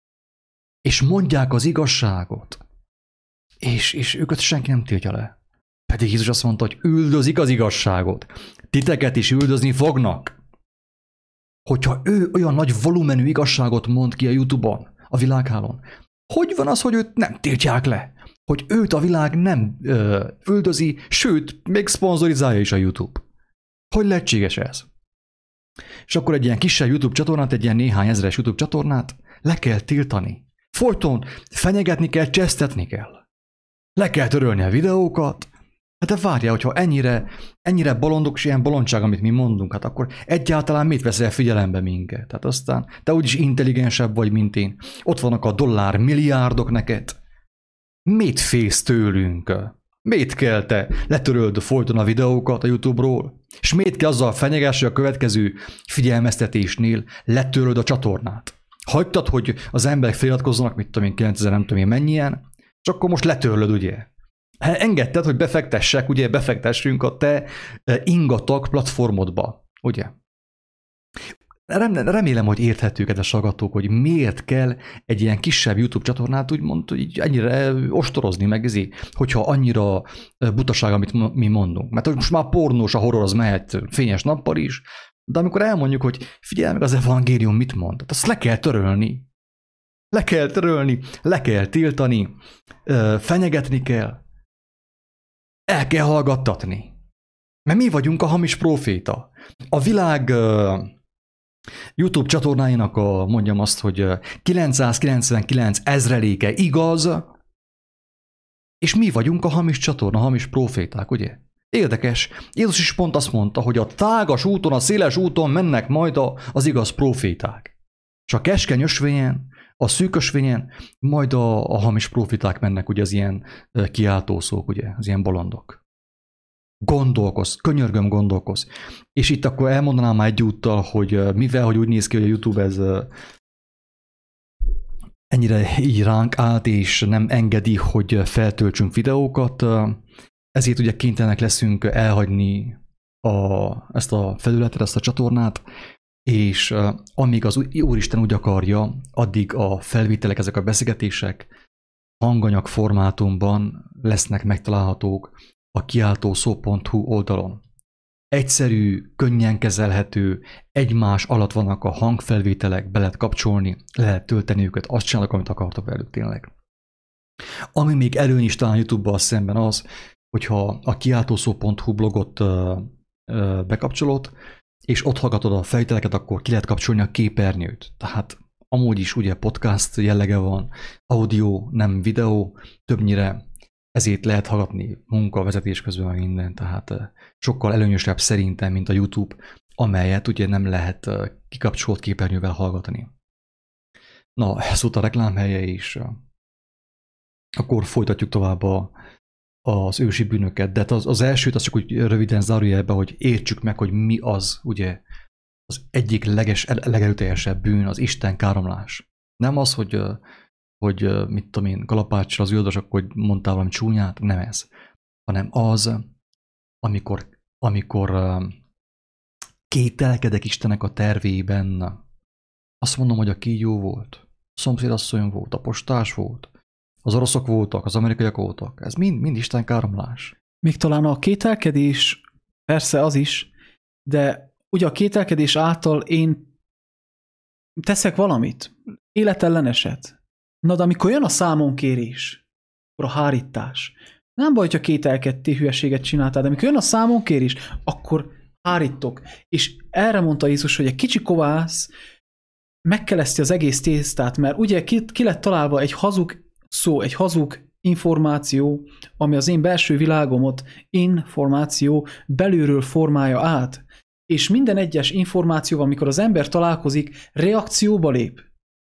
és mondják az igazságot, és, és őket senki nem tiltja le. Pedig Jézus azt mondta, hogy üldözik az igazságot. Titeket is üldözni fognak. Hogyha ő olyan nagy volumenű igazságot mond ki a YouTube-on, a világhálón, hogy van az, hogy őt nem tiltják le? Hogy őt a világ nem ö, üldözi, sőt, még szponzorizálja is a YouTube. Hogy lehetséges ez? És akkor egy ilyen kisebb YouTube csatornát, egy ilyen néhány ezeres YouTube csatornát le kell tiltani. Folyton fenyegetni kell, csesztetni kell. Le kell törölni a videókat. Hát de várjál, hogyha ennyire, ennyire bolondok és ilyen bolondság, amit mi mondunk, hát akkor egyáltalán mit veszel figyelembe minket? Tehát aztán te úgyis intelligensebb vagy, mint én. Ott vannak a dollár milliárdok neked. Mit félsz tőlünk? Miért kell te letöröld folyton a videókat a YouTube-ról? És miért kell azzal fenyeges, hogy a következő figyelmeztetésnél letöröld a csatornát? Hagytad, hogy az emberek feliratkozzanak, mit tudom én, kilencezer, nem tudom én mennyien, és akkor most letörlöd, ugye? Engedted, hogy befektessek, ugye befektessünk a te ingatag platformodba, ugye? Remélem, hogy érthető, kedves hallgatók, hogy miért kell egy ilyen kisebb YouTube csatornát úgymond így ennyire ostorozni meg ezért, hogyha annyira butaság, amit mi mondunk. Mert most már pornós, a horror az mehet fényes nappal is, de amikor elmondjuk, hogy figyelj meg az evangélium mit mond, azt le kell törölni. Le kell törölni, le kell tiltani, fenyegetni kell. El kell hallgattatni. Mert mi vagyunk a hamis próféta. A világ YouTube csatornáinak a, mondjam azt, hogy kilencszázkilencvenkilenc ezreléke igaz, és mi vagyunk a hamis csatorna, a hamis proféták, ugye? Érdekes. Jézus is pont azt mondta, hogy a tágas úton, a széles úton mennek majd a, az igaz proféták. És a keskeny ösvényen, a szűk ösvényen majd a, a hamis proféták mennek, ugye az ilyen kiáltószók, ugye, az ilyen bolondok. Gondolkozz, könyörgöm, gondolkozz. És itt akkor elmondanám már egyúttal, hogy mivel, hogy úgy néz ki, hogy a YouTube ez ennyire így ránk állt, és nem engedi, hogy feltöltsünk videókat, ezért ugye kénytelenek leszünk elhagyni a, ezt a felületet, ezt a csatornát, és amíg az Úristen úgy akarja, addig a felvételek, ezek a beszélgetések hanganyag formátumban lesznek megtalálhatók a kiáltószó pont hu oldalon. Egyszerű, könnyen kezelhető, egymás alatt vannak a hangfelvételek, be lehet kapcsolni, le lehet tölteni őket, azt csinálok, amit akartok velük tényleg. Ami még előny is talán YouTube-bal szemben az, hogyha a kiáltószó pont hu blogot ö, ö, bekapcsolod, és ott hallgatod a felvételeket, akkor ki lehet kapcsolni a képernyőt. Tehát amúgy is ugye podcast jellege van, audio, nem videó, többnyire ezért lehet hallgatni munka, vezetés közben minden, tehát sokkal előnyösebb szerintem, mint a YouTube, amelyet ugye nem lehet kikapcsolt képernyővel hallgatni. Na, ez volt a reklámhelye is. Akkor folytatjuk tovább a, az ősi bűnöket, de az, az elsőt az csak úgy röviden zárójelbe, hogy értsük meg, hogy mi az, ugye, az egyik leges, legerőteljesebb bűn, az Isten káromlás. Nem az, hogy hogy mit tudom én, kalapáccsal az üldos, akkor mondtál valami csúnyát, nem ez. Hanem az, amikor, amikor kételkedek Istennek a tervében. Azt mondom, hogy a kígyó volt, a szomszédasszony volt, a postás volt, az oroszok voltak, az amerikaiak voltak. Ez mind, mind Isten káromlás. Még talán a kételkedés, persze az is, de ugye a kételkedés által én teszek valamit, életelleneset. Na, de amikor jön a számonkérés, akkor a hárítás. Nem baj, hogyha kételkedtél, hülyeséget csináltál, de amikor jön a számonkérés, akkor hárítok. És erre mondta Jézus, hogy egy kicsi kovász megkeleszti az egész tésztát, mert ugye ki, ki lett találva egy hazug szó, egy hazug információ, ami az én belső világomot információ belülről formálja át. És minden egyes információval, amikor az ember találkozik, reakcióba lép.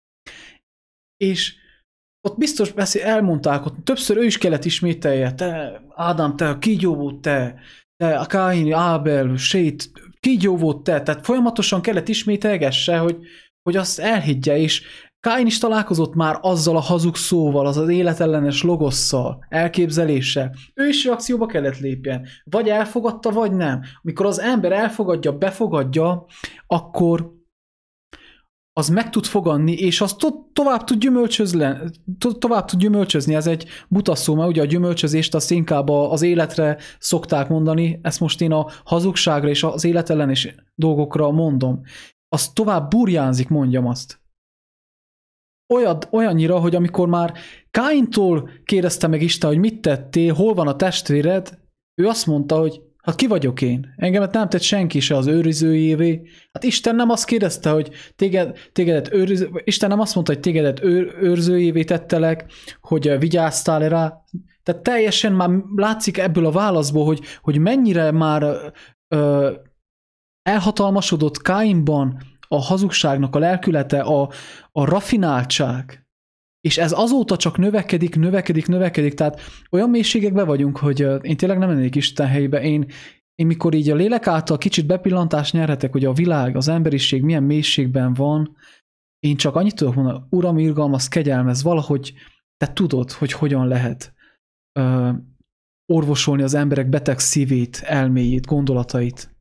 És ott biztos beszél, elmondták, ott többször ő is kellett ismételje, te Ádám, te a kígyó volt, te, te a Káin, Ábel, Sét, kígyó volt te, tehát folyamatosan kellett ismételgesse, hogy, hogy azt elhiggye, és Káin is találkozott már azzal a hazug szóval, az az életellenes logosszal, elképzeléssel. Ő is reakcióba kellett lépjen. Vagy elfogadta, vagy nem. Amikor az ember elfogadja, befogadja, akkor az meg tud fogadni, és az to- tovább tud gyümölcsözni, to- tovább tud gyümölcsözni. Ez egy buta szó, mert ugye a gyümölcsözést azt inkább az életre szokták mondani, ezt most én a hazugságra és az életellenes dolgokra mondom. Az tovább burjánzik, mondjam azt. Olyad, olyannyira, hogy amikor már Káintól kérdezte meg Isten, hogy mit tettél, hol van a testvéred, ő azt mondta, hogy hát ki vagyok én? Engemet nem tett senki se az őrizőjévé. Hát Isten nem azt kérdezte, hogy téged, tégedet őriző, Isten nem azt mondta, hogy tégedet őr, őrzőjévé tettelek, hogy vigyáztál rá. Tehát teljesen már látszik ebből a válaszból, hogy, hogy mennyire már ö, elhatalmasodott Káinban a hazugságnak a lelkülete, a, a rafináltság. És ez azóta csak növekedik, növekedik, növekedik, tehát olyan mélységekben vagyunk, hogy én tényleg nem mennék Isten helyébe. Én, én mikor így a lélek által kicsit bepillantást nyerhetek, hogy a világ, az emberiség milyen mélységben van, én csak annyit tudok mondani, Uram, irgalmaz, kegyelmez, valahogy te tudod, hogy hogyan lehet ö, orvosolni az emberek beteg szívét, elméjét, gondolatait.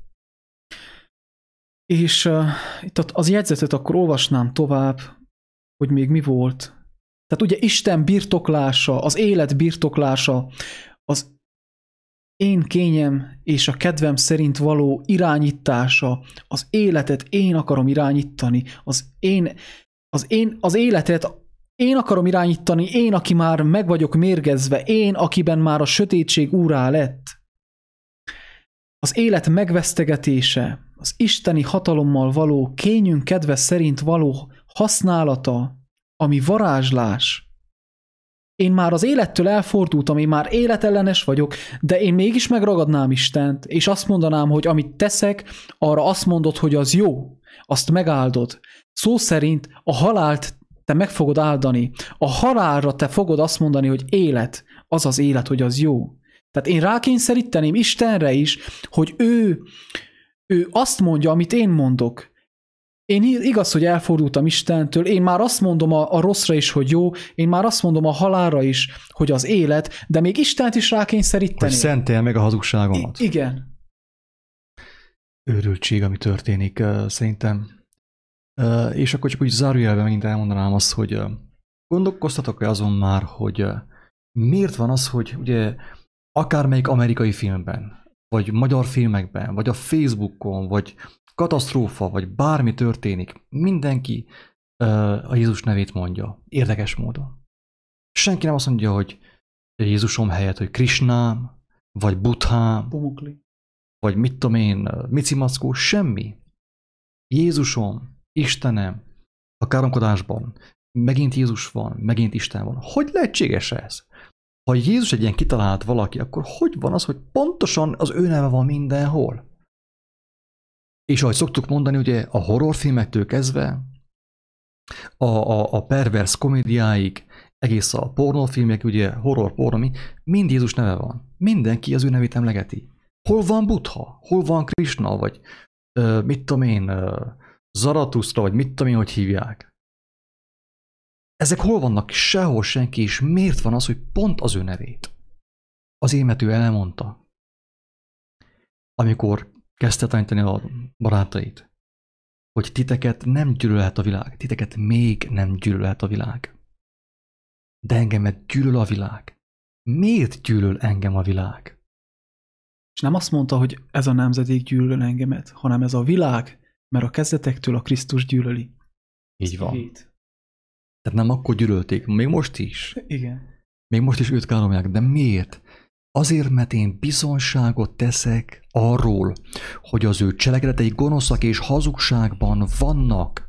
És uh, itt az jegyzetet akkor olvasnám tovább, hogy még mi volt. Tehát ugye Isten birtoklása, az élet birtoklása, az én kényem és a kedvem szerint való irányítása, az életet én akarom irányítani, az én, az én, az életet én akarom irányítani, én, aki már meg vagyok mérgezve, én, akiben már a sötétség úrá lett. az élet megvesztegetése, az isteni hatalommal való kényünk kedve szerint való használata, ami varázslás. Én már az élettől elfordultam, én már életellenes vagyok, de én mégis megragadnám Istent, és azt mondanám, hogy amit teszek, arra azt mondod, hogy az jó, azt megáldod. Szó szerint a halált te meg fogod áldani. A halálra te fogod azt mondani, hogy élet, az az élet, hogy az jó. Tehát én rákényszeríteném Istenre is, hogy ő, ő azt mondja, amit én mondok. Én igaz, hogy elfordultam Istentől, én már azt mondom a, a rosszra is, hogy jó, én már azt mondom a halálra is, hogy az élet, de még Istent is rákényszeríteném. Hogy szentelj meg a hazugságomat. I- igen. Őrültség, ami történik, szerintem. És akkor csak úgy zárójelben megint elmondanám azt, hogy gondolkoztatok-e azon már, hogy miért van az, hogy ugye akármelyik amerikai filmben, vagy magyar filmekben, vagy a Facebookon, vagy katasztrófa, vagy bármi történik, mindenki a Jézus nevét mondja, érdekes módon. Senki nem azt mondja, hogy Jézusom helyett, hogy Krisnám, vagy Buddhám, Pumukli. vagy mit tudom én, Micimackó, semmi. Jézusom, Istenem, a káromkodásban megint Jézus van, megint Isten van. Hogy lehetséges ez? Ha Jézus egy ilyen kitalált valaki, akkor hogy van az, hogy pontosan az ő neve van mindenhol? És ahogy szoktuk mondani, ugye a horrorfilmektől kezdve, a, a, a pervers komédiáig, egész a pornófilmek, ugye horror, pornomi, mind Jézus neve van. Mindenki az ő nevét emlegeti. Hol van Buddha? Hol van Krishna? Vagy uh, mit tudom én, uh, Zaratusztra, vagy mit tudom én, hogy hívják? Ezek hol vannak? Sehol senki, és miért van az, hogy pont az ő nevét? Az émető elmondta, amikor kezdte tanítani a barátait, hogy titeket nem gyűlölhet a világ, titeket még nem gyűlölhet a világ. De engemet gyűlöl a világ. Miért gyűlöl engem a világ? És nem azt mondta, hogy ez a nemzedék gyűlöl engemet, hanem ez a világ, mert a kezdetektől a Krisztus gyűlöli. Így van. Hét. Tehát nem akkor gyűlölték, még most is. Igen. Még most is őt káromolják, de miért? Azért, mert én bizonságot teszek arról, hogy az ő cselekedetei gonoszak és hazugságban vannak.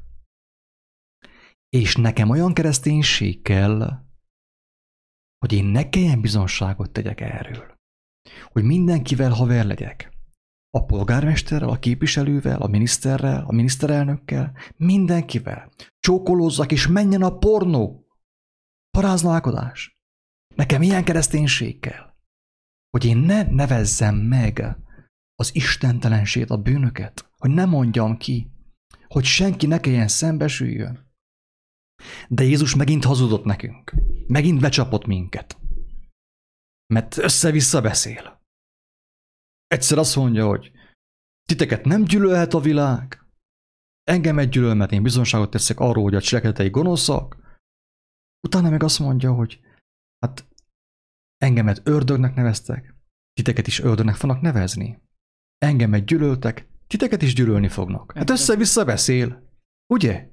És nekem olyan kereszténység kell, hogy én ne kelljen bizonságot tegyek erről. Hogy mindenkivel haver legyek. A polgármesterrel, a képviselővel, a miniszterrel, a miniszterelnökkel, mindenkivel. Csókolózzak és menjen a pornó. Paráználkodás. Nekem ilyen kereszténység kell, hogy én ne nevezzem meg az istentelenségét, a bűnöket, hogy ne mondjam ki, hogy senki ne kelljen szembesüljön. De Jézus megint hazudott nekünk. Megint becsapott minket. Mert össze-vissza beszél. Egyszer azt mondja, hogy titeket nem gyűlölhet a világ, engemet gyűlöl, mert én bizonságot teszek arról, hogy a cselekedetei gonoszak. Utána meg azt mondja, hogy hát engemet ördögnek neveztek, titeket is ördögnek fognak nevezni. Engemet gyűlöltek, titeket is gyűlölni fognak. Hát össze-vissza beszél. Ugye?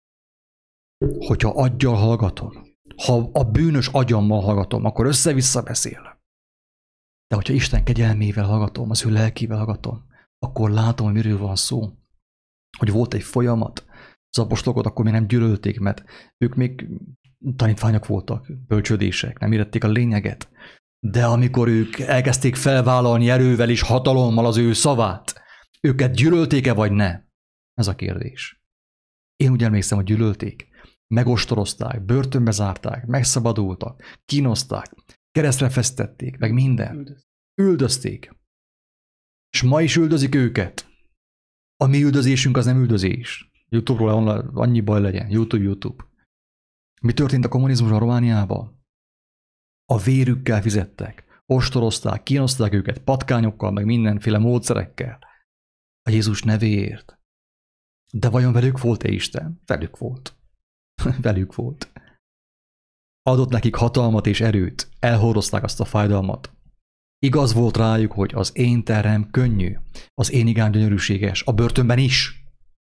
Hogyha aggyal hallgatom, ha a bűnös agyammal hallgatom, akkor össze-vissza beszél. De hogyha Isten kegyelmével hallgatom, az ő lelkével hallgatom, akkor látom, hogy miről van szó. Hogy volt egy folyamat, az apostolokat akkor még nem gyűlölték, mert ők még tanítványok voltak, bölcsődések, nem érették a lényeget. De amikor ők elkezdték felvállalni erővel és hatalommal az ő szavát, őket gyűlölték-e vagy ne? Ez a kérdés. Én úgy emlékszem, hogy gyűlölték. Megostorozták, börtönbe zárták, megszabadultak, kínozták, keresztre fesztették, meg minden. Üldözték. És ma is üldözik őket. A mi üldözésünk az nem üldözés. YouTube-ról annyi baj legyen. YouTube, YouTube. Mi történt a kommunizmusban Romániában? A vérükkel fizettek. Ostorozták, kínozták őket patkányokkal, meg mindenféle módszerekkel. A Jézus nevéért. De vajon velük volt-e Isten? Velük volt. Velük volt. Adott nekik hatalmat és erőt. Elhordozták azt a fájdalmat. Igaz volt rájuk, hogy az én terem könnyű, az én igám gyönyörűséges, a börtönben is.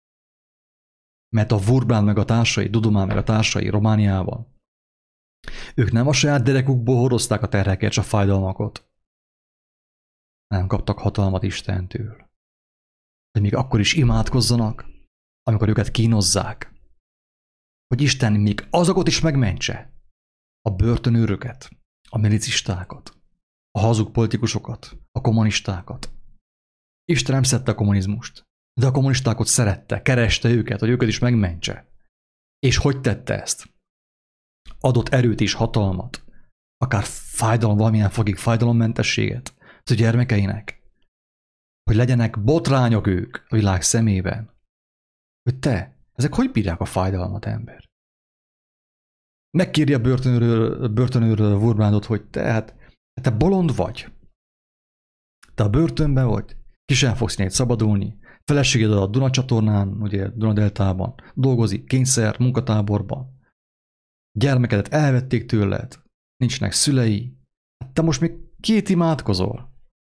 Mert a Wurbrand meg a társai, Dudomán meg a társai Romániában, ők nem a saját derekukból hordozták a terheket és a fájdalmakat, nem kaptak hatalmat Istentől. Hogy még akkor is imádkozzanak, amikor őket kínozzák. Hogy Isten még azokat is megmentse. A börtönőröket, a milicistákat, a hazug politikusokat, a kommunistákat. Isten nem szedte a kommunizmust, de a kommunistákat szerette, kereste őket, hogy őket is megmentse. És hogy tette ezt? Adott erőt és hatalmat, akár fájdalom, valamilyen fogig fájdalommentességet az ő gyermekeinek, hogy legyenek botrányok ők a világ szemében. Hogy te, ezek hogy bírják a fájdalmat, ember? Megkéri a börtönőről, börtönőről Wurmbrandot, hogy te, hát, te bolond vagy. Te a börtönben vagy, ki sem fogsz innen szabadulni. Feleséged a Duna csatornán, ugye Dunadeltában dolgozik, kényszer, munkatáborban. Gyermekedet elvették tőled, nincsenek szülei. Hát te most még két imádkozol.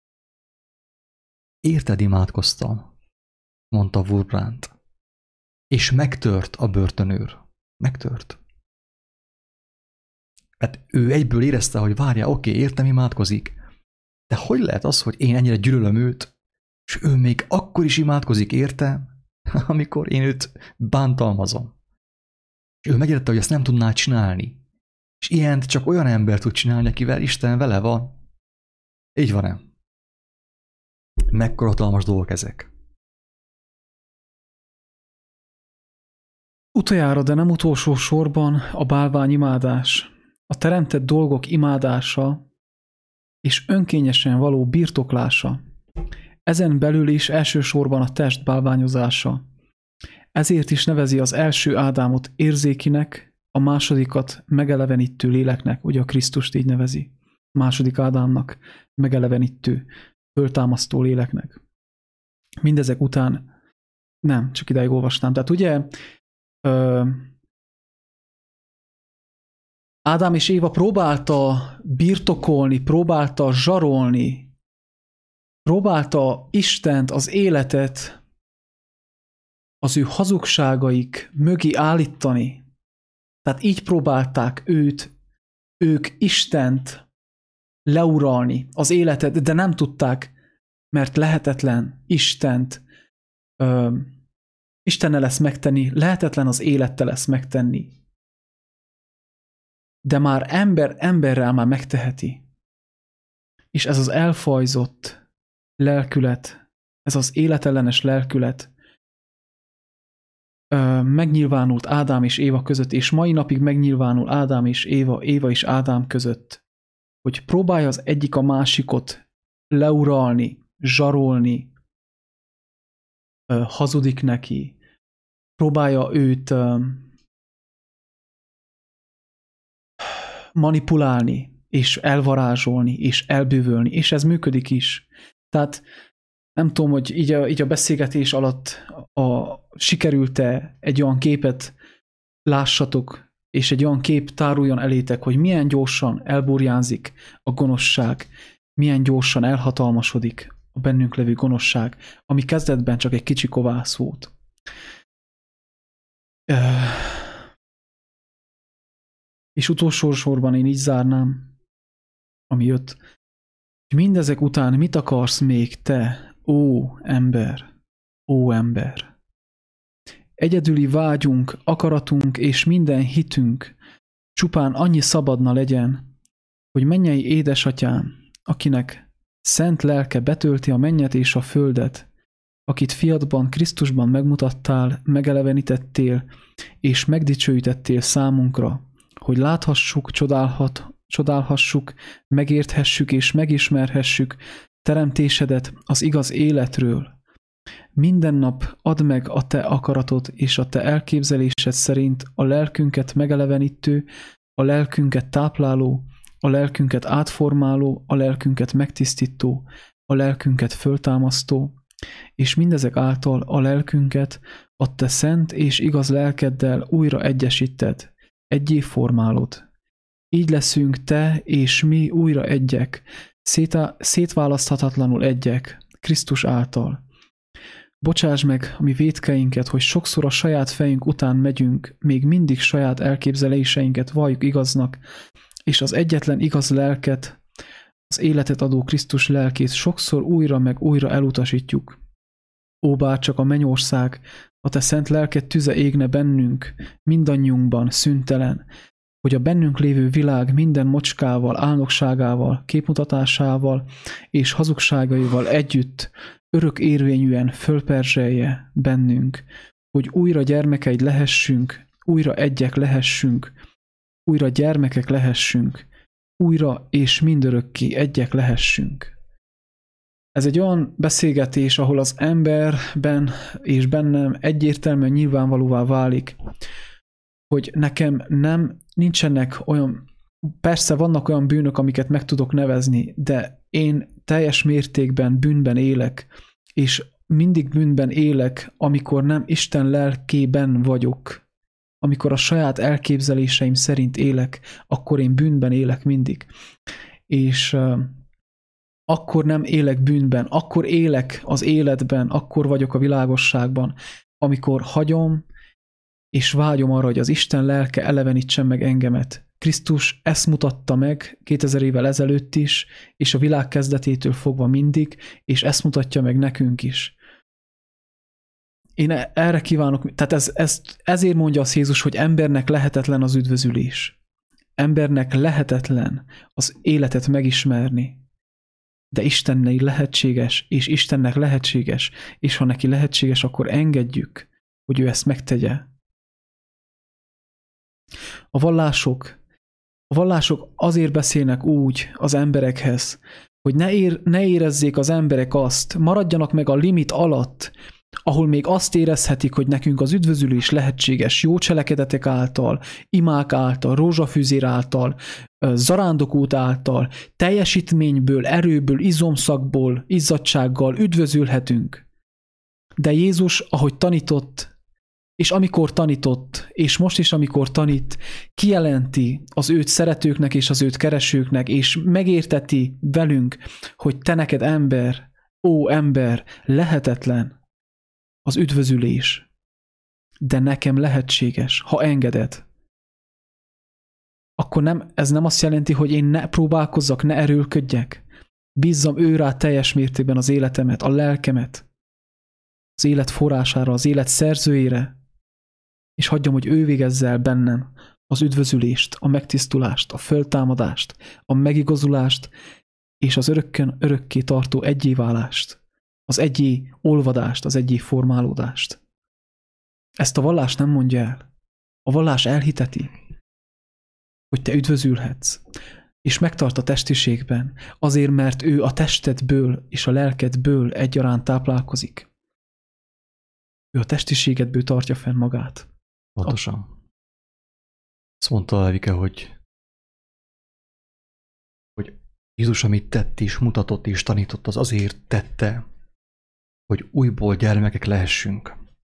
Érted, imádkoztam, mondta Wurmbrand. És megtört a börtönőr. Megtört. Hát ő egyből érezte, hogy várja, oké, okay, értem, imádkozik, de hogy lehet az, hogy én ennyire gyűlölöm őt, és ő még akkor is imádkozik, értem, amikor én őt bántalmazom. És ő megértette, hogy ezt nem tudná csinálni. És ilyent csak olyan ember tud csinálni, akivel Isten vele van. Így van-e? Mekkora hatalmas dolgok ezek. Utoljára, de nem utolsó sorban a bálványimádás, a teremtett dolgok imádása és önkényesen való birtoklása. Ezen belül is elsősorban a test bálványozása. Ezért is nevezi az első Ádámot érzékinek, a másodikat megelevenítő léleknek, ugye a Krisztust így nevezi. A második Ádámnak megelevenítő, föltámasztó léleknek. Mindezek után nem, csak idáig olvastam. Tehát ugye ö, Ádám és Éva próbálta birtokolni, próbálta zsarolni, próbálta Istent, az életet az ő hazugságaik mögé állítani. Tehát így próbálták őt, ők Istent leuralni, az életet, de nem tudták, mert lehetetlen Istent, ö, Istennel ezt megtenni, lehetetlen az élettel ezt megtenni. De már ember emberrel már megteheti. És ez az elfajzott lelkület, ez az életellenes lelkület ö, megnyilvánult Ádám és Éva között, és mai napig megnyilvánul Ádám és Éva, Éva és Ádám között, hogy próbálja az egyik a másikot leuralni, zsarolni, ö, hazudik neki, próbálja őt ö, manipulálni, és elvarázsolni, és elbűvölni, és ez működik is. Tehát nem tudom, hogy így a, így a beszélgetés alatt a, sikerült-e egy olyan képet lássatok, és egy olyan kép táruljon elétek, hogy milyen gyorsan elburjánzik a gonoszság, milyen gyorsan elhatalmasodik a bennünk levő gonoszság, ami kezdetben csak egy kicsi kovász volt. És utolsó sorban én így zárnám, ami jött, hogy mindezek után mit akarsz még te, ó ember, ó ember? Egyedüli vágyunk, akaratunk és minden hitünk csupán annyi szabadna legyen, hogy mennyei édesatyám, akinek szent lelke betölti a mennyet és a földet, akit fiatban, Krisztusban megmutattál, megelevenítettél és megdicsőítettél számunkra, hogy láthassuk, csodálhat, csodálhassuk, megérthessük és megismerhessük teremtésedet az igaz életről. Minden nap add meg a te akaratod és a te elképzelésed szerint a lelkünket megelevenítő, a lelkünket tápláló, a lelkünket átformáló, a lelkünket megtisztító, a lelkünket föltámasztó, és mindezek által a lelkünket a te szent és igaz lelkeddel újra egyesíted, egyé formálod. Így leszünk te és mi újra egyek, szétá- szétválaszthatatlanul egyek, Krisztus által. Bocsáss meg a mi vétkeinket, hogy sokszor a saját fejünk után megyünk, még mindig saját elképzeléseinket valljuk igaznak, és az egyetlen igaz lelket, az életet adó Krisztus lelkét sokszor újra meg újra elutasítjuk. Ó, bárcsak a mennyország, a te szent lelked tüze égne bennünk, mindannyiunkban, szüntelen, hogy a bennünk lévő világ minden mocskával, álnokságával, képmutatásával és hazugságaival együtt örök érvényűen fölperzselje bennünk, hogy újra gyermekeid lehessünk, újra egyek lehessünk, újra gyermekek lehessünk, újra és mindörökké egyek lehessünk. Ez egy olyan beszélgetés, ahol az emberben és bennem egyértelműen nyilvánvalóvá válik, hogy nekem nem nincsenek olyan, persze vannak olyan bűnök, amiket meg tudok nevezni, de én teljes mértékben bűnben élek, és mindig bűnben élek, amikor nem Isten lelkében vagyok. Amikor a saját elképzeléseim szerint élek, akkor én bűnben élek mindig. És uh, akkor nem élek bűnben, akkor élek az életben, akkor vagyok a világosságban, amikor hagyom, és vágyom arra, hogy az Isten lelke elevenítsen meg engemet. Krisztus ezt mutatta meg kétezer évvel ezelőtt is, és a világ kezdetétől fogva mindig, és ezt mutatja meg nekünk is. Én erre kívánok, tehát ez, ez, ezért mondja az Jézus, hogy embernek lehetetlen az üdvözülés. Embernek lehetetlen az életet megismerni. De Istennek lehetséges, és Istennek lehetséges, és ha neki lehetséges, akkor engedjük, hogy ő ezt megtegye. A vallások, a vallások azért beszélnek úgy az emberekhez, hogy ne, ér, ne érezzék az emberek azt, maradjanak meg a limit alatt, ahol még azt érezhetik, hogy nekünk az üdvözülés lehetséges jó cselekedetek által, imák által, rózsafűzér által, zarándokút által, teljesítményből, erőből, izomszakból, izzadsággal üdvözülhetünk. De Jézus, ahogy tanított, és amikor tanított, és most is, amikor tanít, kijelenti az őt szeretőknek és az őt keresőknek, és megérteti velünk, hogy te neked ember, ó ember, lehetetlen az üdvözülés, de nekem lehetséges, ha engeded. Akkor nem, ez nem azt jelenti, hogy én ne próbálkozzak, ne erőlködjek. Bízzam ő rá teljes mértékben az életemet, a lelkemet, az élet forrására, az élet szerzőjére, és hagyjam, hogy ő végezze el bennem az üdvözülést, a megtisztulást, a föltámadást, a megigazulást, és az örökkön örökké tartó egyéválást, az egyé olvadást, az egyé formálódást. Ezt a vallás nem mondja el. A vallás elhiteti, hogy te üdvözülhetsz, és megtart a testiségben, azért, mert ő a testedből és a lelkedből egyaránt táplálkozik. Ő a testiségedből tartja fenn magát. Pontosan. Azt mondta Levike, hogy, hogy Jézus, amit tett és mutatott és tanított, az azért tette, hogy újból gyermekek lehessünk.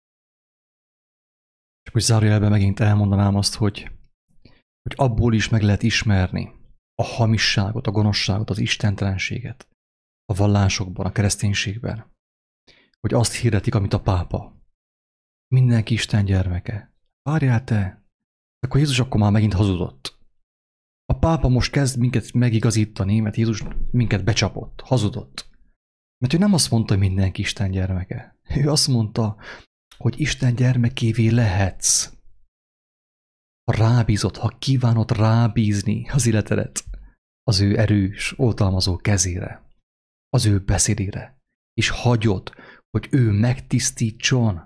És hogy zárójelben megint elmondanám azt, hogy, hogy abból is meg lehet ismerni a hamisságot, a gonoszságot, az istentelenséget a vallásokban, a kereszténységben, hogy azt hirdetik, amit a pápa. Mindenki Isten gyermeke. Várjál te! Akkor Jézus akkor már megint hazudott. A pápa most kezd minket megigazítani, mert Jézus minket becsapott, hazudott. Mert ő nem azt mondta, hogy mindenki Isten gyermeke. Ő azt mondta, hogy Isten gyermekévé lehetsz. Ha rábízott, ha kívánod rábízni az életedet az ő erős, oltalmazó kezére, az ő beszédére, és hagyod, hogy ő megtisztítson.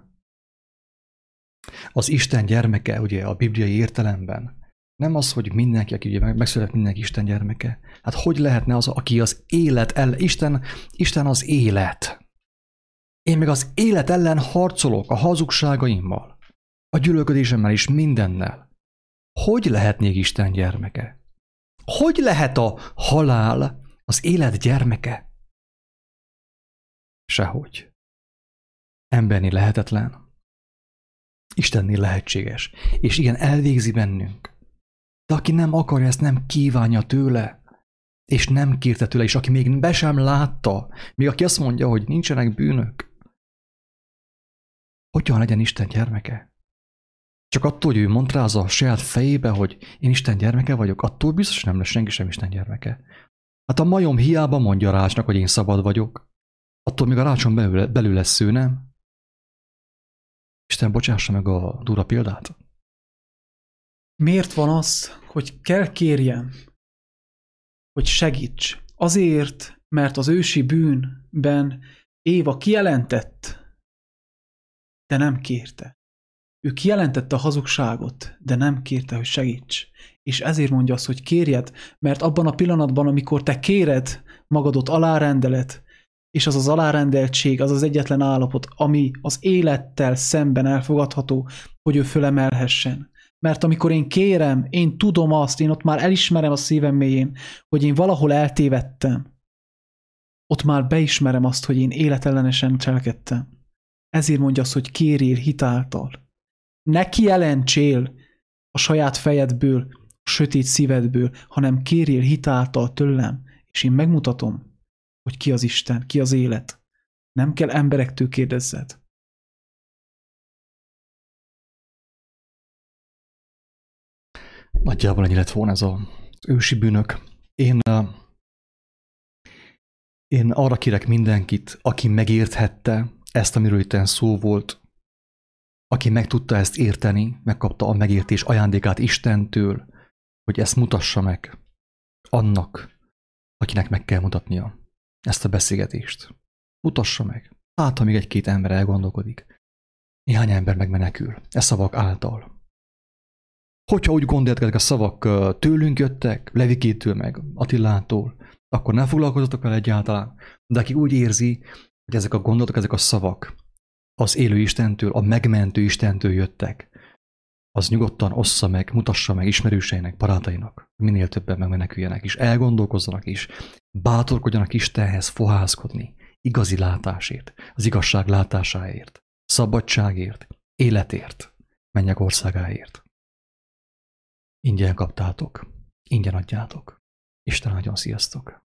Az Isten gyermeke, ugye a bibliai értelemben, nem az, hogy mindenki, aki ugye megszületett, mindenki Isten gyermeke. Hát hogy lehetne az, aki az élet ellen, Isten, Isten az élet. Én meg az élet ellen harcolok a hazugságaimmal, a gyűlölködésemmel és mindennel. Hogy lehetnék Isten gyermeke? Hogy lehet a halál az élet gyermeke? Sehogy. Embernél lehetetlen. Istennél lehetséges. És igen, elvégzi bennünk. De aki nem akarja, ezt nem kívánja tőle, és nem kérte tőle, és aki még be sem látta, még aki azt mondja, hogy nincsenek bűnök, hogyan legyen Isten gyermeke? Csak attól, hogy ő montrázza a saját fejébe, hogy én Isten gyermeke vagyok, attól biztos nem lesz senki sem Isten gyermeke. Hát a majom hiába mondja a rácsnak, hogy én szabad vagyok. Attól még a rácson belül, belül lesz sző, nem? Isten bocsássa meg a durva példát. Miért van az, hogy kell kérjem, hogy segíts? Azért, mert az ősi bűnben Éva kijelentett, de nem kérte. Ő kijelentette a hazugságot, de nem kérte, hogy segíts. És ezért mondja azt, hogy kérjed, mert abban a pillanatban, amikor te kéred magadot, alárendeled, és az az alárendeltség, az az egyetlen állapot, ami az élettel szemben elfogadható, hogy ő fölemelhessen. Mert amikor én kérem, én tudom azt, én ott már elismerem a szívem mélyén, hogy én valahol eltévedtem. Ott már beismerem azt, hogy én életellenesen cselekedtem. Ezért mondja azt, hogy kérjél hitáltal. Ne kijelentsél a saját fejedből, a sötét szívedből, hanem kérjél hitáltal tőlem, és én megmutatom, hogy ki az Isten, ki az élet. Nem kell emberektől kérdezzed. Nagyjából ennyi lett volna ez az ősi bűnök. Én, én arra kérek mindenkit, aki megérthette ezt, amiről itt szó volt, aki meg tudta ezt érteni, megkapta a megértés ajándékát Istentől, hogy ezt mutassa meg annak, akinek meg kell mutatnia ezt a beszélgetést. Mutassa meg. Hát, ha még egy-két ember elgondolkodik, néhány ember megmenekül e szavak által. Hogyha úgy gondolják, ezek a szavak tőlünk jöttek, Levikétől meg Attilától, akkor nem foglalkozzatok vele egyáltalán, de aki úgy érzi, hogy ezek a gondolatok, ezek a szavak az élő Istentől, a megmentő Istentől jöttek, az nyugodtan ossza meg, mutassa meg ismerőseinek, barátainak, minél többen megmeneküljenek, és elgondolkozzanak is, bátorkodjanak Istenhez fohászkodni, igazi látásért, az igazság látásáért, szabadságért, életért, mennyek országáért. Ingyen kaptátok, ingyen adjátok. Isten áldjon, sziasztok!